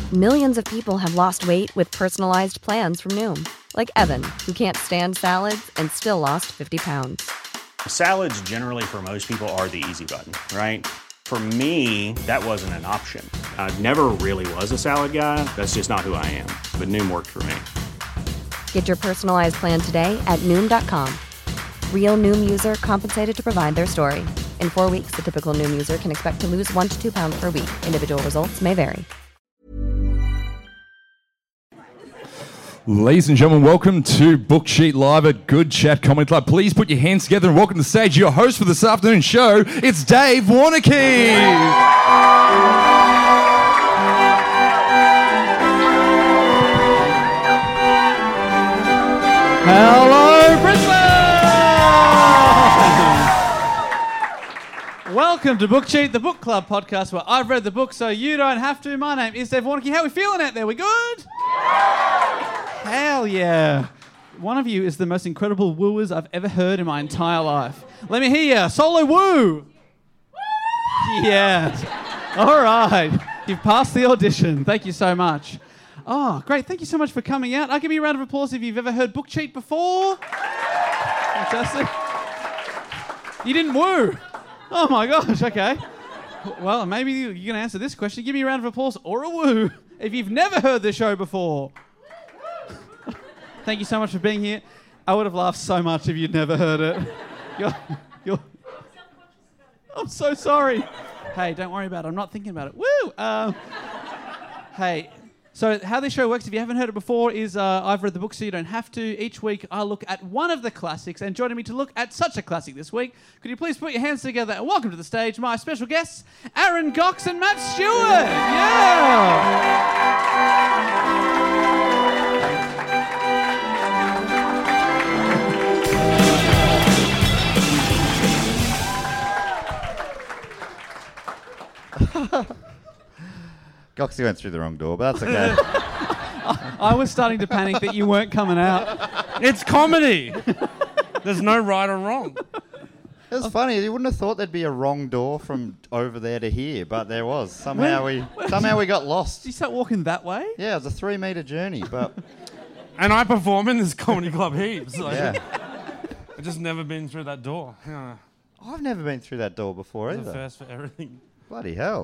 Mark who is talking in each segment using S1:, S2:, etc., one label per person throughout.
S1: Millions of people have lost weight with personalized plans from Noom. Like Evan, who can't stand salads and still lost 50 pounds.
S2: Salads generally for most people are the easy button, right? For me, that wasn't an option. I never really was a salad guy. That's just not who I am. But Noom worked for me.
S1: Get your personalized plan today at Noom.com. Real Noom user compensated to provide their story. In 4 weeks, the typical Noom user can expect to lose 1 to 2 pounds per week. Individual results may vary.
S3: Ladies and gentlemen, welcome to Book Sheet Live at Good Chat Comedy Club. Please put your hands together and welcome to the stage your host for this afternoon's show. It's Dave Warneke.
S4: Hello, Brisbane! Welcome to Book Sheet, the book club podcast where I've read the book so you don't have to. My name is Dave Warneke. How are we feeling out there? We good? Hell yeah. One of you is the most incredible wooers I've ever heard in my entire life. Let me hear you. Solo woo! Yeah. All right. You've passed the audition. Thank you so much. Oh, great. Thank you so much for coming out. I'll give you a round of applause if you've ever heard Book Sheet before. Fantastic. You didn't woo. Oh, my gosh. Okay. Well, maybe you're going to answer this question. Give me a round of applause or a woo if you've never heard the show before. Thank you so much for being here. I would have laughed so much if you'd never heard it. I'm so sorry. Hey, don't worry about it. I'm not thinking about it. Woo! Hey, so how this show works, if you haven't heard it before, is I've read the book so you don't have to. Each week I look at one of the classics, and joining me to look at such a classic this week, could you please put your hands together and welcome to the stage my special guests, Aaron Gox and Matt Stewart. Yeah!
S5: Goxie went through the wrong door, but that's okay.
S4: I was starting to panic that you weren't coming out.
S6: It's comedy. There's no right or wrong.
S5: It was funny. You wouldn't have thought there'd be a wrong door from over there to here, but there was. Somehow we got lost.
S4: Did you start walking that way?
S5: Yeah, it was a 3-metre journey, but
S6: And I perform in this comedy club heaps. Like,
S5: yeah.
S6: I've just never been through that door. Yeah.
S5: I've never been through that door before
S6: It's
S5: either.
S6: a first for everything.
S5: Bloody hell.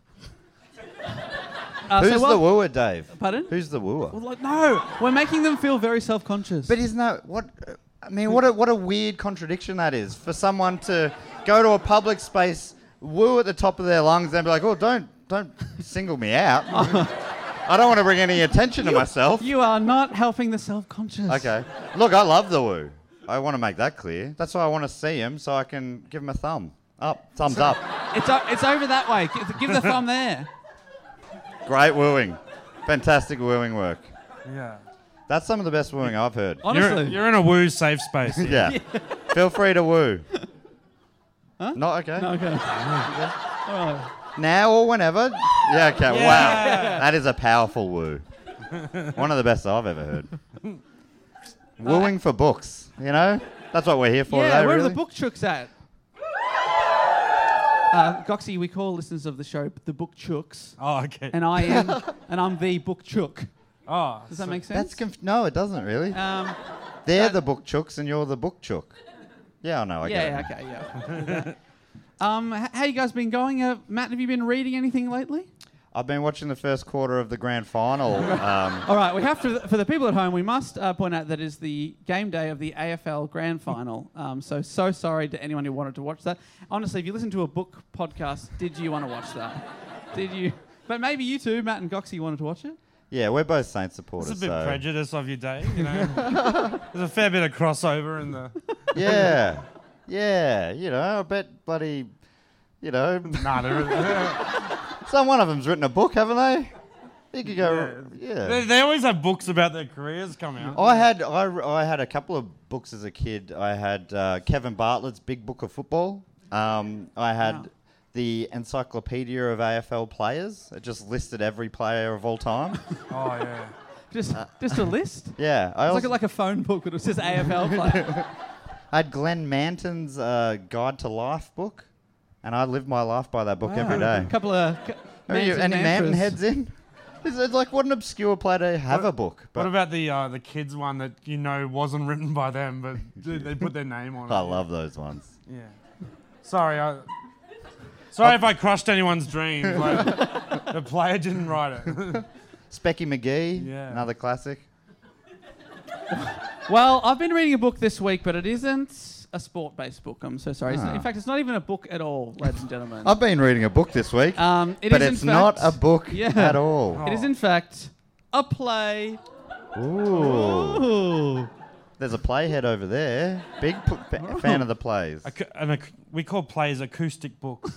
S4: So
S5: Who's the wooer, Dave?
S4: Pardon?
S5: Who's the wooer?
S4: Well, no, we're making them feel very self-conscious.
S5: But isn't that what? I mean, what a weird contradiction that is for someone to go to a public space, woo at the top of their lungs, and be like, "Oh, don't single me out. I don't want to bring any attention to myself."
S4: You are not helping the self-conscious.
S5: Okay. Look, I love the woo. I want to make that clear. That's why I want to see him, so I can give him a thumbs up.
S4: It's over that way. Give the thumb there.
S5: Great wooing. Fantastic wooing work.
S6: Yeah.
S5: That's some of the best wooing I've heard.
S4: Honestly.
S6: You're in a woo safe space. Here.
S5: Yeah. Feel free to woo.
S4: Huh?
S5: Not okay.
S4: No, okay. All right.
S5: Now or whenever. Yeah, okay.
S6: Yeah.
S5: Wow. That is a powerful woo. One of the best I've ever heard. Wooing for books, you know? That's what we're here for
S4: Yeah,
S5: today,
S4: where
S5: really.
S4: are the book chooks at? Goxie, we call listeners of the show the book chooks,
S6: Oh, okay.
S4: and I'm the book chook.
S6: Oh,
S4: Does that make sense?
S5: No, it doesn't really. They're the book chooks and you're the book chook. Yeah, I know. I get it.
S4: Okay, yeah. How you guys been going? Matt, have you been reading anything lately?
S5: I've been watching the first quarter of the grand final.
S4: All right, we have to, for the people at home, we must point out that is the game day of the AFL Grand Final. So sorry to anyone who wanted to watch that. Honestly, if you listen to a book podcast, did you want to watch that? Did you? But maybe you two, Matt and Goxie, wanted to watch it?
S5: Yeah, we're both Saints supporters.
S6: It's a bit
S5: so.
S6: prejudice of your day, you know. There's a fair bit of crossover in the...
S5: Yeah. Yeah, you know, I bet bloody, you know...
S6: Nah, there isn't.
S5: One of them's written a book, haven't they? You could go, yeah.
S6: They always have books about their careers come out.
S5: I had a couple of books as a kid. I had Kevin Bartlett's Big Book of Football. I had the Encyclopedia of AFL Players. It just listed every player of all time.
S6: Oh, yeah.
S4: Just a list?
S5: Yeah.
S4: It's like a phone book, but it says AFL player.
S5: I had Glenn Manton's Guide to Life book, and I lived my life by that book every day.
S4: A couple of
S5: Are you any Manton heads in? It's like, what an obscure play to have a book.
S6: What
S5: But
S6: about the kids one that wasn't written by them, but they put their name on it?
S5: I love those ones.
S6: Yeah. Sorry, if I crushed anyone's dreams. Like, the player didn't write it.
S5: Specky McGee,
S6: Yeah.
S5: another classic.
S4: Well, I've been reading a book this week, but it isn't a sport-based book. I'm so sorry. In fact, it's not even a book at all, ladies and gentlemen.
S5: I've been reading a book this week,
S4: It
S5: but
S4: is in
S5: it's not
S4: fact-
S5: a book
S4: Yeah.
S5: at all.
S4: It is, in fact, a play.
S5: Ooh.
S4: Ooh.
S5: There's a playhead over there. Big fan of the plays.
S6: We call plays acoustic books.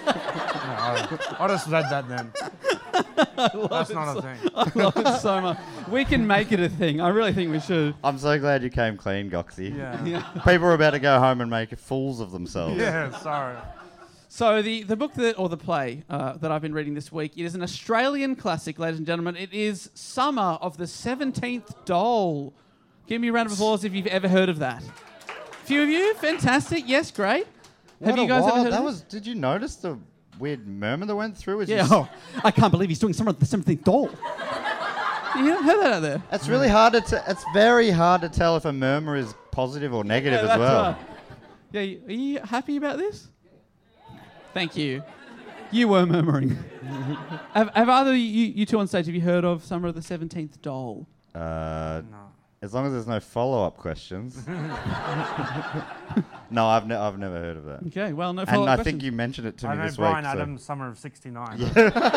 S6: I just read that then. That's not a thing.
S4: I love it so much. We can make it a thing. I really think we should.
S5: I'm so glad you came clean, Goxie.
S6: Yeah.
S5: People are about to go home and make fools of themselves.
S6: Yeah, sorry.
S4: So the book or the play that I've been reading this week, it is an Australian classic, ladies and gentlemen. It is Summer of the 17th Doll. Give me a round of applause if you've ever heard of that. A few of you? Fantastic. Yes, great. Have you guys ever heard of this?
S5: Did you notice the weird murmur that went through?
S4: Yeah. Oh, I can't believe he's doing Summer of the 17th Doll. You haven't heard that out there?
S5: It's really hard to. It's very hard to tell if a murmur is positive or negative as
S4: that's
S5: well.
S4: right. Yeah, are you happy about this? Thank you. You were murmuring. have either you two on stage, have you heard of Summer of the 17th Doll?
S6: No.
S5: As long as there's no follow-up questions. No, I've never heard of that.
S4: Okay, well, no
S5: And
S4: follow-up
S5: I
S4: questions.
S5: think you mentioned it to
S6: I
S5: me
S6: know
S5: this
S6: Brian
S5: week.
S6: Adams, Summer of '69. Does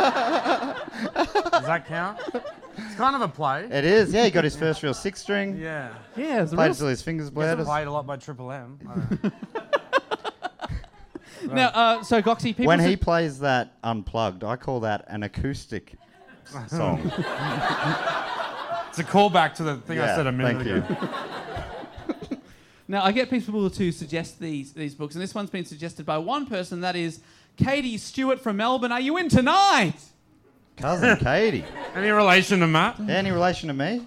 S6: that count? It's kind of a play.
S5: It is. Yeah, he got his first real six string.
S6: Yeah.
S4: Yeah, it's a
S5: Played
S4: real
S5: till his fingers
S6: Gets
S5: bled.
S6: played a lot by Triple M. I don't know.
S4: Now, so Goxie, people
S5: When he
S4: said-
S5: plays that unplugged, I call that an acoustic song.
S6: It's a callback to the thing I
S5: Yeah,
S6: said a minute
S5: thank
S6: ago.
S5: you.
S4: Now, I get people to suggest these books, and this one's been suggested by one person, that is Katie Stewart from Melbourne. Are you in tonight?
S5: Cousin Katie.
S6: Any relation to Matt?
S5: Any relation to me?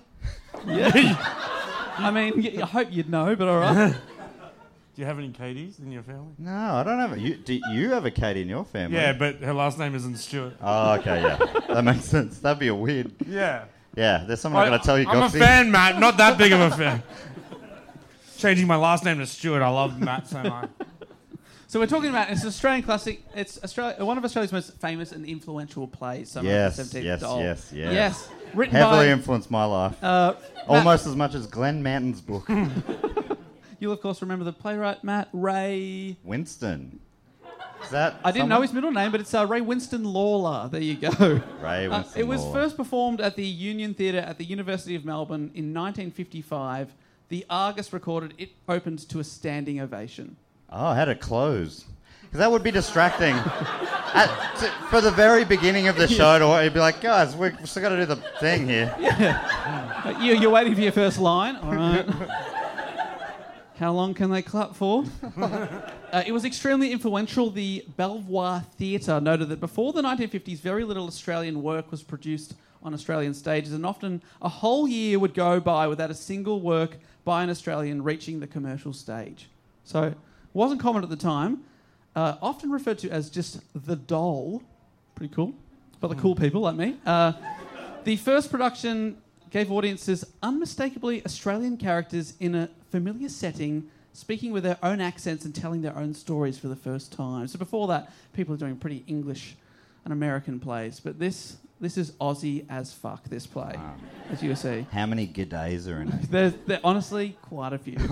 S4: I mean, I hope you'd know, but all right.
S6: Do you have any Katies in your family?
S5: No, I don't have a... Do you have a Katie in your family?
S6: Yeah, but her last name isn't Stewart.
S5: Oh, okay, yeah. That makes sense. That'd be a weird...
S6: Yeah.
S5: Yeah, there's something I'm going to tell you,
S6: I'm a
S5: Goxie.
S6: fan, Matt. Not that big of a fan. Changing my last name to Stewart. I love Matt so much.
S4: So we're talking about, it's an Australian classic. It's one of Australia's most famous and influential plays. Summer of the 17th Doll.
S5: yes.
S4: Yes. Written
S5: Heavily
S4: by...
S5: influenced my life.
S4: Matt-
S5: Almost as much as Glenn Manton's book.
S4: You'll, of course, remember the playwright, Matt Ray...
S5: Winston. Is that
S4: I didn't know
S5: someone?
S4: his middle name, but it's Ray Winston Lawler. There you go.
S5: Ray Winston
S4: It was
S5: Lawler.
S4: first performed at the Union Theatre at the University of Melbourne in 1955. The Argus recorded it opened to a standing ovation.
S5: Oh, how to close. Because that would be distracting. For the very beginning of the show, you'd be like, guys, we've still got to do the thing here.
S4: You're waiting for your first line. All right. How long can they clap for? It was extremely influential. The Belvoir Theatre noted that before the 1950s, very little Australian work was produced on Australian stages, and often a whole year would go by without a single work by an Australian reaching the commercial stage. So it wasn't common at the time. Often referred to as just the doll. Pretty cool. For the cool people like me. The first production gave audiences unmistakably Australian characters in a familiar setting, speaking with their own accents and telling their own stories for the first time. So before that, people are doing pretty English and American plays. But this is Aussie as fuck, this play, as you see.
S5: How many g'days are in it?
S4: There's honestly quite a few.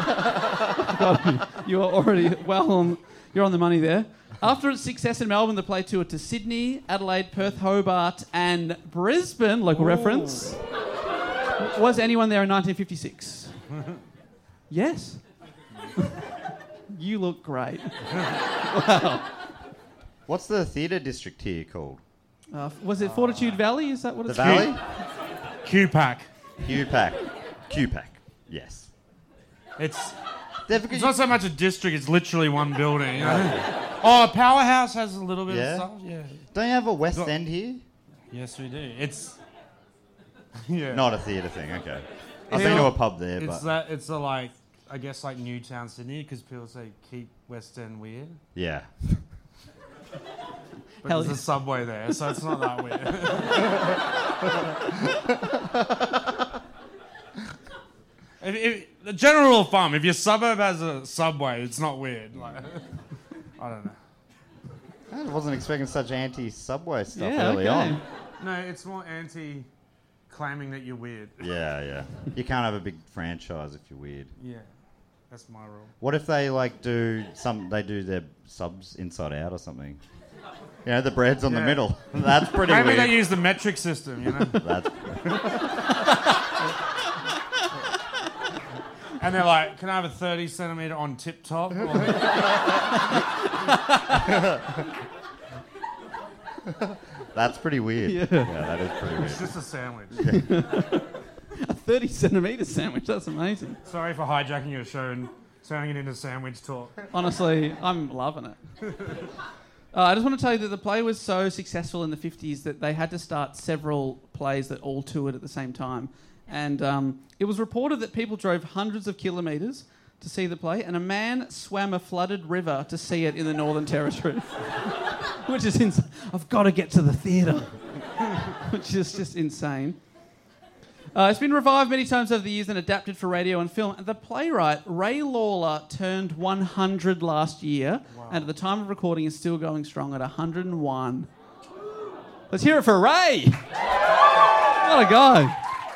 S4: You are already you're on the money there. After its success in Melbourne, the play toured to Sydney, Adelaide, Perth, Hobart, and Brisbane, local reference. Was anyone there in 1956? Yes. You look great. Wow.
S5: What's the theatre district here called?
S4: Was it Fortitude Valley? Is that what
S5: The
S4: it's
S5: Valley?
S6: QPAC.
S5: QPAC. Yes.
S6: It's
S5: It's
S6: not so much a district, it's literally one building. You know? Oh, Powerhouse has a little bit
S5: Yeah?
S6: of stuff. Yeah.
S5: Don't you have a West End here?
S6: Yes, we do. It's... Yeah.
S5: Not a theatre thing, okay. I've been to a pub there,
S6: It's
S5: but...
S6: it's a like, I guess like Newtown, Sydney, because people say keep West End weird.
S5: Yeah.
S6: But
S4: Hell
S6: there's
S4: yeah.
S6: a subway there, so it's not that weird. The general rule of thumb, if your suburb has a subway, it's not weird. Like, I don't know.
S5: I wasn't expecting such anti-subway stuff
S4: Yeah,
S5: early
S4: okay.
S5: on.
S6: No, it's more anti-claiming that you're weird.
S5: Yeah. You can't have a big franchise if you're weird.
S6: Yeah, that's my rule.
S5: What if they do their subs inside out or something? You know, the bread's on the middle. That's pretty
S6: Maybe
S5: weird.
S6: they use the metric system, you know?
S5: That's
S6: And they're like, can I have a 30 centimetre on tip top?
S5: That's pretty weird. Yeah, that is pretty
S6: It's
S5: weird.
S6: just a sandwich.
S4: A 30 centimetre sandwich. That's amazing.
S6: Sorry for hijacking your show and turning it into sandwich talk.
S4: Honestly, I'm loving it. I just want to tell you that the play was so successful in the 50s that they had to start several plays that all toured at the same time. And it was reported that people drove hundreds of kilometres to see the play, and a man swam a flooded river to see it in the Northern Territory. Which is insane. I've got to get to the theatre. Which is just insane. It's been revived many times over the years and adapted for radio and film. The playwright, Ray Lawler, turned 100 last year, and at the time of recording is still going strong at 101. Let's hear it for Ray! What a guy.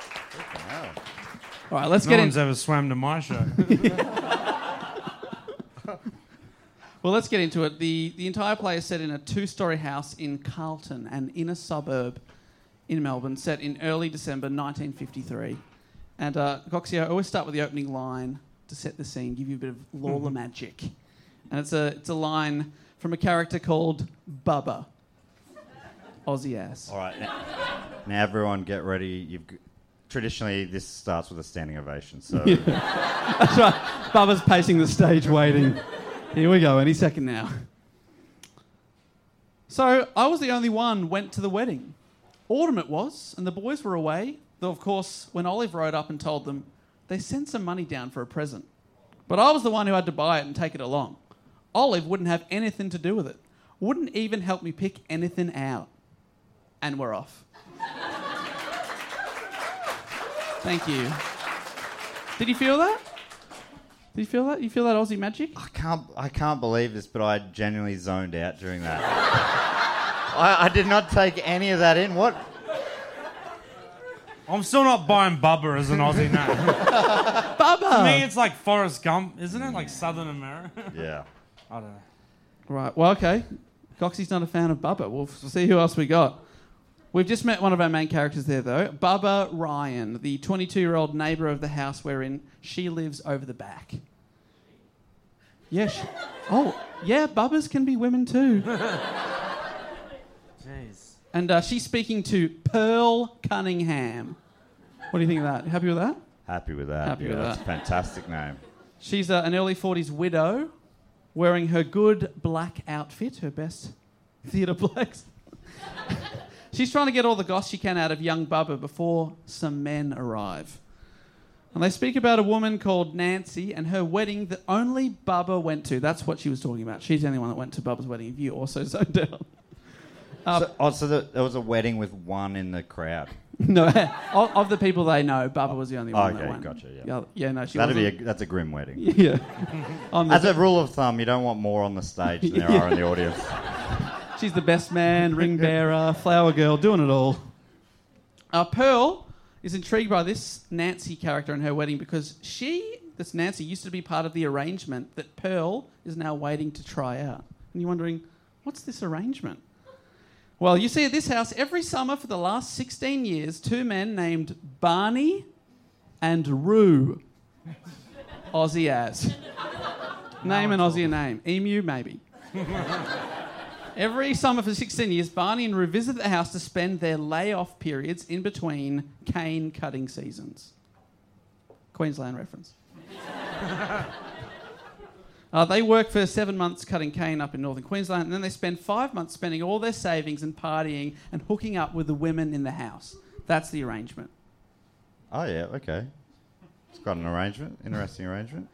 S4: All right, let's
S6: No
S4: get
S6: one's
S4: in.
S6: ever swam to my show.
S4: Well, let's get into it. The entire play is set in a 2-storey house in Carlton, an inner suburb in Melbourne, set in early December 1953. And Coxie, I always start with the opening line to set the scene, give you a bit of Lawler magic. And it's a line from a character called Bubba. Aussie ass.
S5: All right. Now everyone get ready. Traditionally, this starts with a standing ovation. So
S4: That's right. Bubba's pacing the stage waiting. Here we go, any second now. So, I was the only one went to the wedding. Autumn it was, and the boys were away. Though, of course, when Olive rode up and told them, they sent some money down for a present. But I was the one who had to buy it and take it along. Olive wouldn't have anything to do with it. Wouldn't even help me pick anything out. And we're off. Thank you. Did you feel that? Did you feel that? You feel that Aussie magic?
S5: I can't believe this, but I genuinely zoned out during that. I did not take any of that in. What?
S6: I'm still not buying Bubba as an Aussie name.
S4: Bubba!
S6: To me, it's like Forrest Gump, isn't it? Like Southern America.
S5: Yeah.
S6: I don't know.
S4: Right, well, okay. Coxie's not a fan of Bubba. We'll see who else we got. We've just met one of our main characters there, though. Bubba Ryan, the 22-year-old neighbour of the house wherein she lives over the back. Yes. Yeah, Bubbas can be women too.
S6: Jeez.
S4: And she's speaking to Pearl Cunningham. What do you think of that? Happy with that?
S5: Happy with that.
S4: Happy with
S5: That's
S4: that.
S5: a fantastic name.
S4: She's an early 40s widow wearing her good black outfit, her best theatre blacks. She's trying to get all the goss she can out of young Bubba before some men arrive. And they speak about a woman called Nancy and her wedding that only Bubba went to. That's what she was talking about. She's the only one that went to Bubba's wedding. If you also zoned out.
S5: So there was a wedding with one in the crowd.
S4: No, of the people they know, Bubba was the only one that
S5: Okay,
S4: went.
S5: gotcha, yeah.
S4: No, she
S5: That's a grim wedding.
S4: Yeah.
S5: As a rule of thumb, you don't want more on the stage than there are in the audience.
S4: She's the best man, ring bearer, flower girl, doing it all. Pearl is intrigued by this Nancy character in her wedding because this Nancy, used to be part of the arrangement that Pearl is now waiting to try out. And you're wondering, what's this arrangement? Well, you see at this house, every summer for the last 16 years, 2 men named Barney and Roo. Aussie as. Name an Aussie a name. Emu, maybe. Every summer for 16 years, Barney and Roo visit the house to spend their layoff periods in between cane cutting seasons. Queensland reference. They work for 7 months cutting cane up in northern Queensland, and then they spend 5 months spending all their savings and partying and hooking up with the women in the house. That's the arrangement.
S5: Oh, yeah, okay. It's got an arrangement. Interesting arrangement.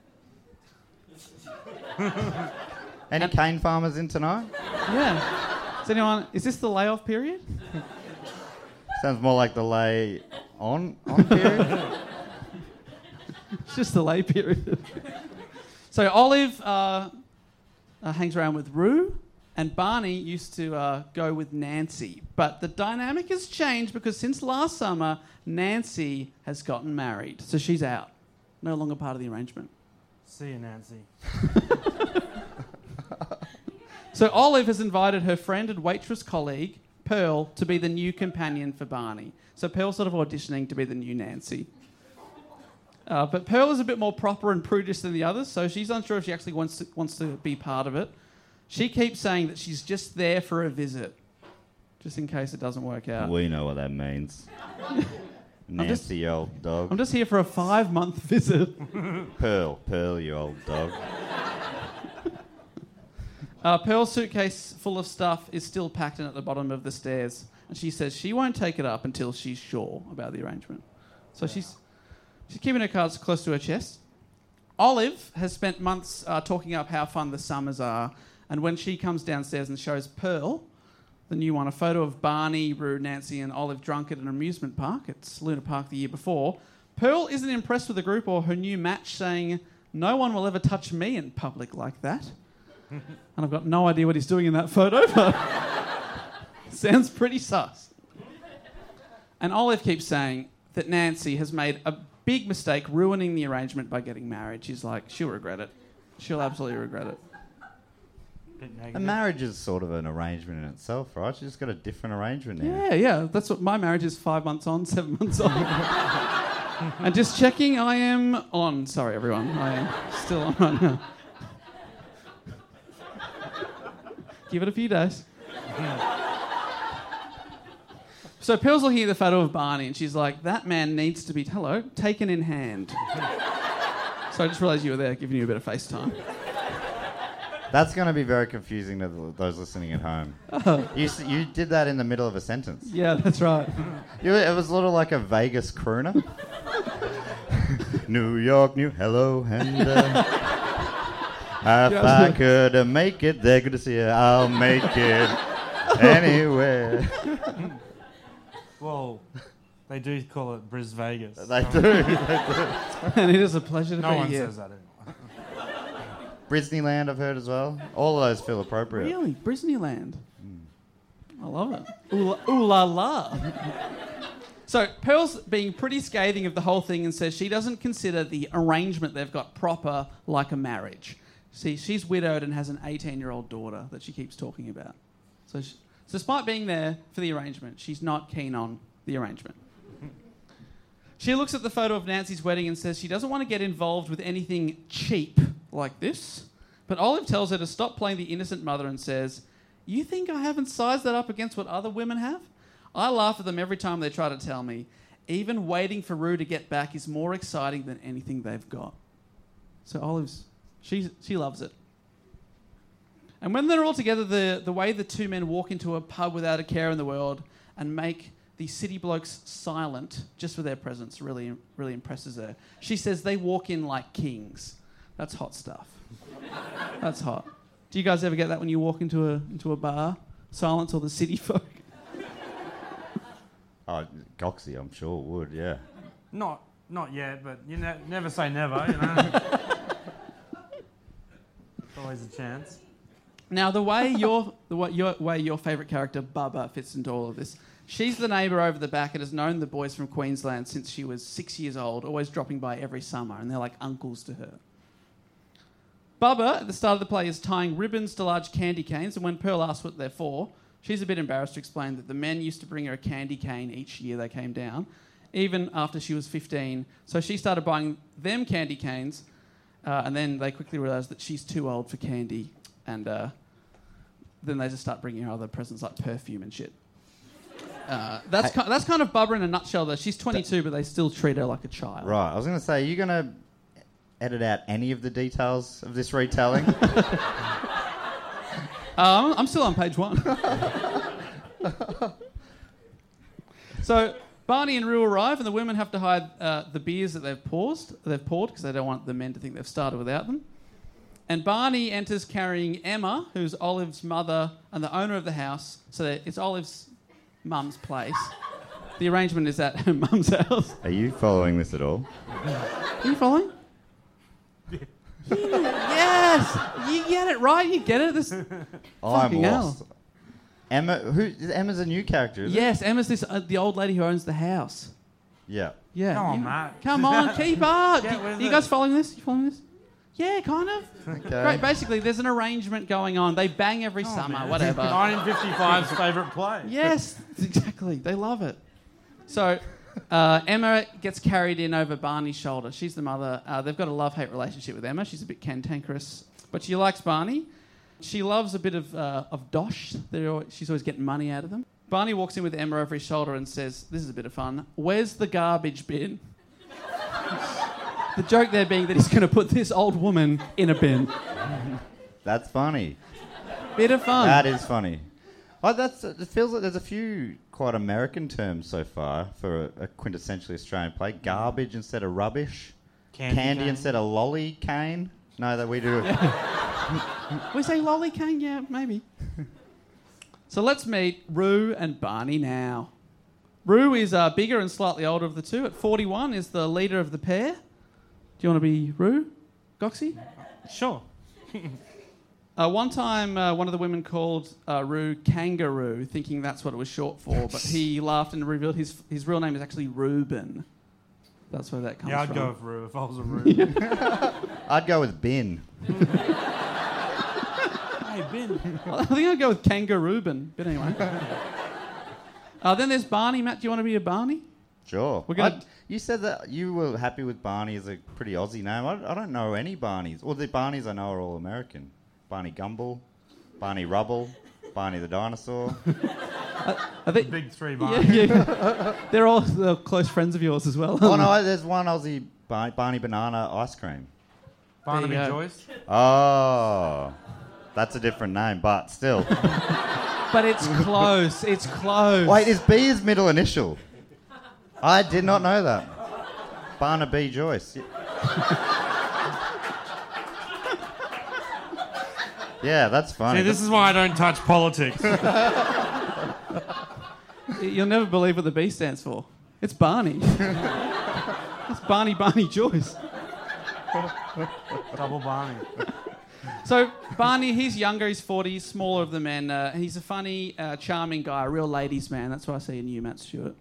S5: Any cane farmers in tonight?
S4: Yeah. Is this the layoff period?
S5: Sounds more like the lay on period?
S4: It's just the lay period. So Olive hangs around with Rue, and Barney used to go with Nancy. But the dynamic has changed because since last summer, Nancy has gotten married. So she's out. No longer part of the arrangement.
S6: See you, Nancy.
S4: So Olive has invited her friend and waitress colleague, Pearl, to be the new companion for Barney. So Pearl's sort of auditioning to be the new Nancy. But Pearl is a bit more proper and prudish than the others, so she's unsure if she actually wants to be part of it. She keeps saying that she's just there for a visit, just in case it doesn't work out.
S5: We know what that means. Nancy, you old dog.
S4: I'm just here for a 5-month visit.
S5: Pearl, you old dog.
S4: Pearl's suitcase full of stuff is still packed in at the bottom of the stairs, and she says she won't take it up until she's sure about the arrangement. So she's keeping her cards close to her chest. Olive has spent months talking up how fun the summers are, and when she comes downstairs and shows Pearl, the new one, a photo of Barney, Rue, Nancy and Olive drunk at an amusement park, it's Luna Park the year before, Pearl isn't impressed with the group or her new match, saying, "No one will ever touch me in public like that." And I've got no idea what he's doing in that photo, but sounds pretty sus. And Olive keeps saying that Nancy has made a big mistake ruining the arrangement by getting married. She's like, she'll regret it. She'll absolutely regret it.
S5: A marriage is sort of an arrangement in itself, right? She's just got a different arrangement now.
S4: Yeah. That's what my marriage is, 5 months on, 7 months on. And just checking, I am on. Sorry, everyone. I am still on right now. Give it a few days. So Pearl's looking at the photo of Barney and she's like, that man needs to be, taken in hand. So I just realised you were there giving you a bit of FaceTime.
S5: That's going to be very confusing to those listening at home. Oh. You did that in the middle of a sentence.
S4: Yeah, that's right.
S5: It was a little like a Vegas crooner. New York, hello, and if I could make it there, good to see you, I'll make it anywhere.
S6: Well, they do call it Bris Vegas.
S5: They do.
S4: And it is a pleasure to be here.
S6: No one says that anymore.
S5: Brisneyland, I've heard as well. All of those feel appropriate.
S4: Really? Brisneyland? I love it. Ooh la la. So Pearl's being pretty scathing of the whole thing and says she doesn't consider the arrangement they've got proper like a marriage. See, she's widowed and has an 18-year-old daughter that she keeps talking about. So despite being there for the arrangement, she's not keen on the arrangement. She looks at the photo of Nancy's wedding and says she doesn't want to get involved with anything cheap like this. But Olive tells her to stop playing the innocent mother and says, "You think I haven't sized that up against what other women have? I laugh at them every time they try to tell me. Even waiting for Rue to get back is more exciting than anything they've got." So Olive's, she loves it. And when they're all together, the way the two men walk into a pub without a care in the world and make the city blokes silent just with their presence really, really impresses her. She says they walk in like kings. That's hot stuff. That's hot. Do you guys ever get that when you walk into a bar? Silence all the city folk?
S5: Oh, Goxie, I'm sure would, yeah.
S6: Not yet, but you never say never, you know. Always a chance.
S4: Now, the way your favourite character, Bubba, fits into all of this, she's the neighbour over the back and has known the boys from Queensland since she was 6 years old, always dropping by every summer, and they're like uncles to her. Bubba, at the start of the play, is tying ribbons to large candy canes, and when Pearl asks what they're for, she's a bit embarrassed to explain that the men used to bring her a candy cane each year they came down, even after she was 15. So she started buying them candy canes, and then they quickly realised that she's too old for candy, and then they just start bringing her other presents like perfume and shit. That's kind of Bubba in a nutshell, though. She's 22, but they still treat her like a child.
S5: Right. I was going to say, are you going to edit out any of the details of this retelling?
S4: I'm still on page 1. So Barney and Rue arrive, and the women have to hide the beers that they've poured because they don't want the men to think they've started without them. And Barney enters carrying Emma, who's Olive's mother and the owner of the house. So it's Olive's mum's place. The arrangement is at her mum's house.
S5: Are you following this at all?
S4: Are you following? Yes! You get it, right? You get it? This...
S5: I'm
S4: Fucking
S5: lost.
S4: hell.
S5: Emma's a new character, is it?
S4: Yes, Emma's the old lady who owns the house.
S5: Yeah.
S4: Yeah.
S6: Come on,
S4: you-
S6: Matt.
S4: Come on, keep up.
S6: Get with
S4: Are you
S6: it.
S4: guys following this? You following this? Yeah, kind of.
S5: Okay.
S4: Right, basically, there's an arrangement going on. They bang every summer,
S6: Man,
S4: whatever.
S6: 1955's favourite play.
S4: Yes, exactly. They love it. So Emma gets carried in over Barney's shoulder. She's the mother. They've got a love-hate relationship with Emma. She's a bit cantankerous, but she likes Barney. She loves a bit of dosh. She's always getting money out of them. Barney walks in with Emma over his shoulder and says, this is a bit of fun, "Where's the garbage bin?" The joke there being that he's going to put this old woman in a bin.
S5: That's funny.
S4: Bit of fun.
S5: That is funny. Oh, it feels like there's a few quite American terms so far for a quintessentially Australian play. Garbage instead of rubbish. Candy
S6: cane.
S5: instead of lolly cane. No, that we do.
S4: We say lolly cane? Yeah, maybe. So let's meet Roo and Barney now. Roo is bigger and slightly older of the two. At 41 is the leader of the pair. Do you want to be Roo? Goxie?
S6: Sure.
S4: One time, one of the women called Roo Kangaroo, thinking that's what it was short for, but he laughed and revealed his real name is actually Reuben. That's where that comes
S6: Yeah,
S4: from.
S6: I'd go with Roo if I was a Roo.
S5: I'd go with bin.
S6: Hey, Ben.
S4: I think I'd go with Kangarooben, but anyway. Then there's Barney. Matt, do you want to be a Barney?
S5: Sure.
S4: We're gonna-
S5: You said that you were happy with Barney as a pretty Aussie name. I don't know any Barneys. Well, the Barneys I know are all American. Barney Gumble, Barney Rubble, Barney the dinosaur.
S4: I think,
S6: Big three
S4: yeah,
S6: Barney.
S4: yeah. They're close friends of yours as well.
S5: Oh no, there's one Aussie Barney Banana ice cream.
S6: Barnaby
S4: There you go.
S6: Joyce.
S5: Oh, that's a different name, but still.
S4: But it's close. It's close.
S5: Wait, is B his middle initial? I did not know that. Barnaby Joyce. Yeah, that's funny.
S6: See, this is why I don't touch politics.
S4: You'll never believe what the B stands for. It's Barney. It's Barney Joyce.
S6: Double Barney.
S4: So Barney, he's younger, he's 40, he's smaller of the men. He's a funny, charming guy, a real ladies' man. That's why I see in you, Matt Stewart.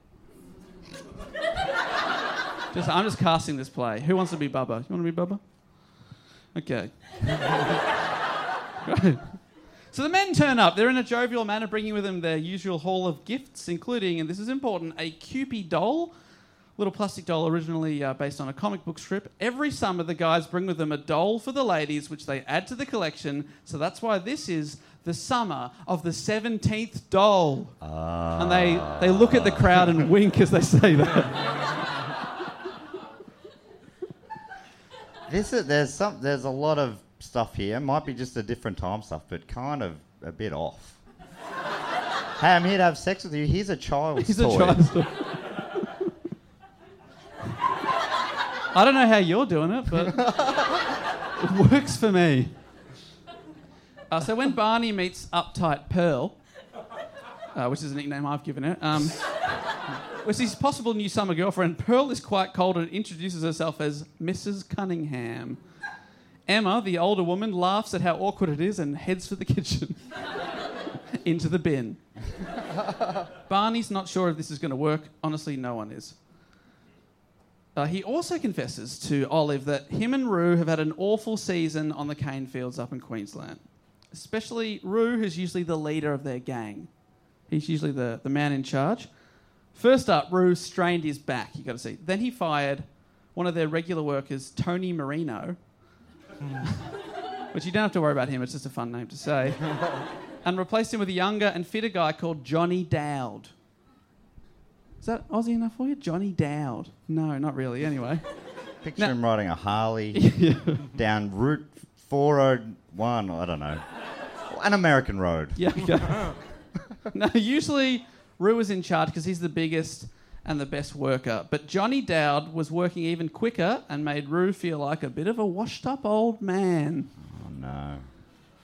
S4: I'm just casting this play. Who wants to be Bubba? You want to be Bubba? Okay. Great. So the men turn up. They're in a jovial manner, bringing with them their usual haul of gifts, including, and this is important, a Kewpie doll. Little plastic doll originally based on a comic book strip. Every summer, the guys bring with them a doll for the ladies, which they add to the collection. So that's why this is the summer of the 17th doll. And they look at the crowd and wink as they say that.
S5: There's a lot of stuff here. It might be just a different time stuff, but kind of a bit off. Hey, I'm here to have sex with you. Here's a child's
S4: He's
S5: toy.
S4: a child's toy. I don't know how you're doing it, but it works for me. So when Barney meets Uptight Pearl, which is a nickname I've given her, which is his possible new summer girlfriend, Pearl is quite cold and introduces herself as Mrs. Cunningham. Emma, the older woman, laughs at how awkward it is and heads for the kitchen. Into the bin. Barney's not sure if this is going to work. Honestly, no one is. He also confesses to Olive that him and Roo have had an awful season on the cane fields up in Queensland. Especially Roo, who's usually the leader of their gang. He's usually the man in charge. First up, Roo strained his back, you got to see. Then he fired one of their regular workers, Tony Marino, which you don't have to worry about him, it's just a fun name to say, and replaced him with a younger and fitter guy called Johnny Dowd. Is that Aussie enough for you? Johnny Dowd. No, not really. Anyway.
S5: Picture him riding a Harley down Route 401, I don't know. An American road.
S4: Yeah, okay. No, usually Roo was in charge because he's the biggest and the best worker. But Johnny Dowd was working even quicker and made Roo feel like a bit of a washed-up old man.
S5: Oh, no.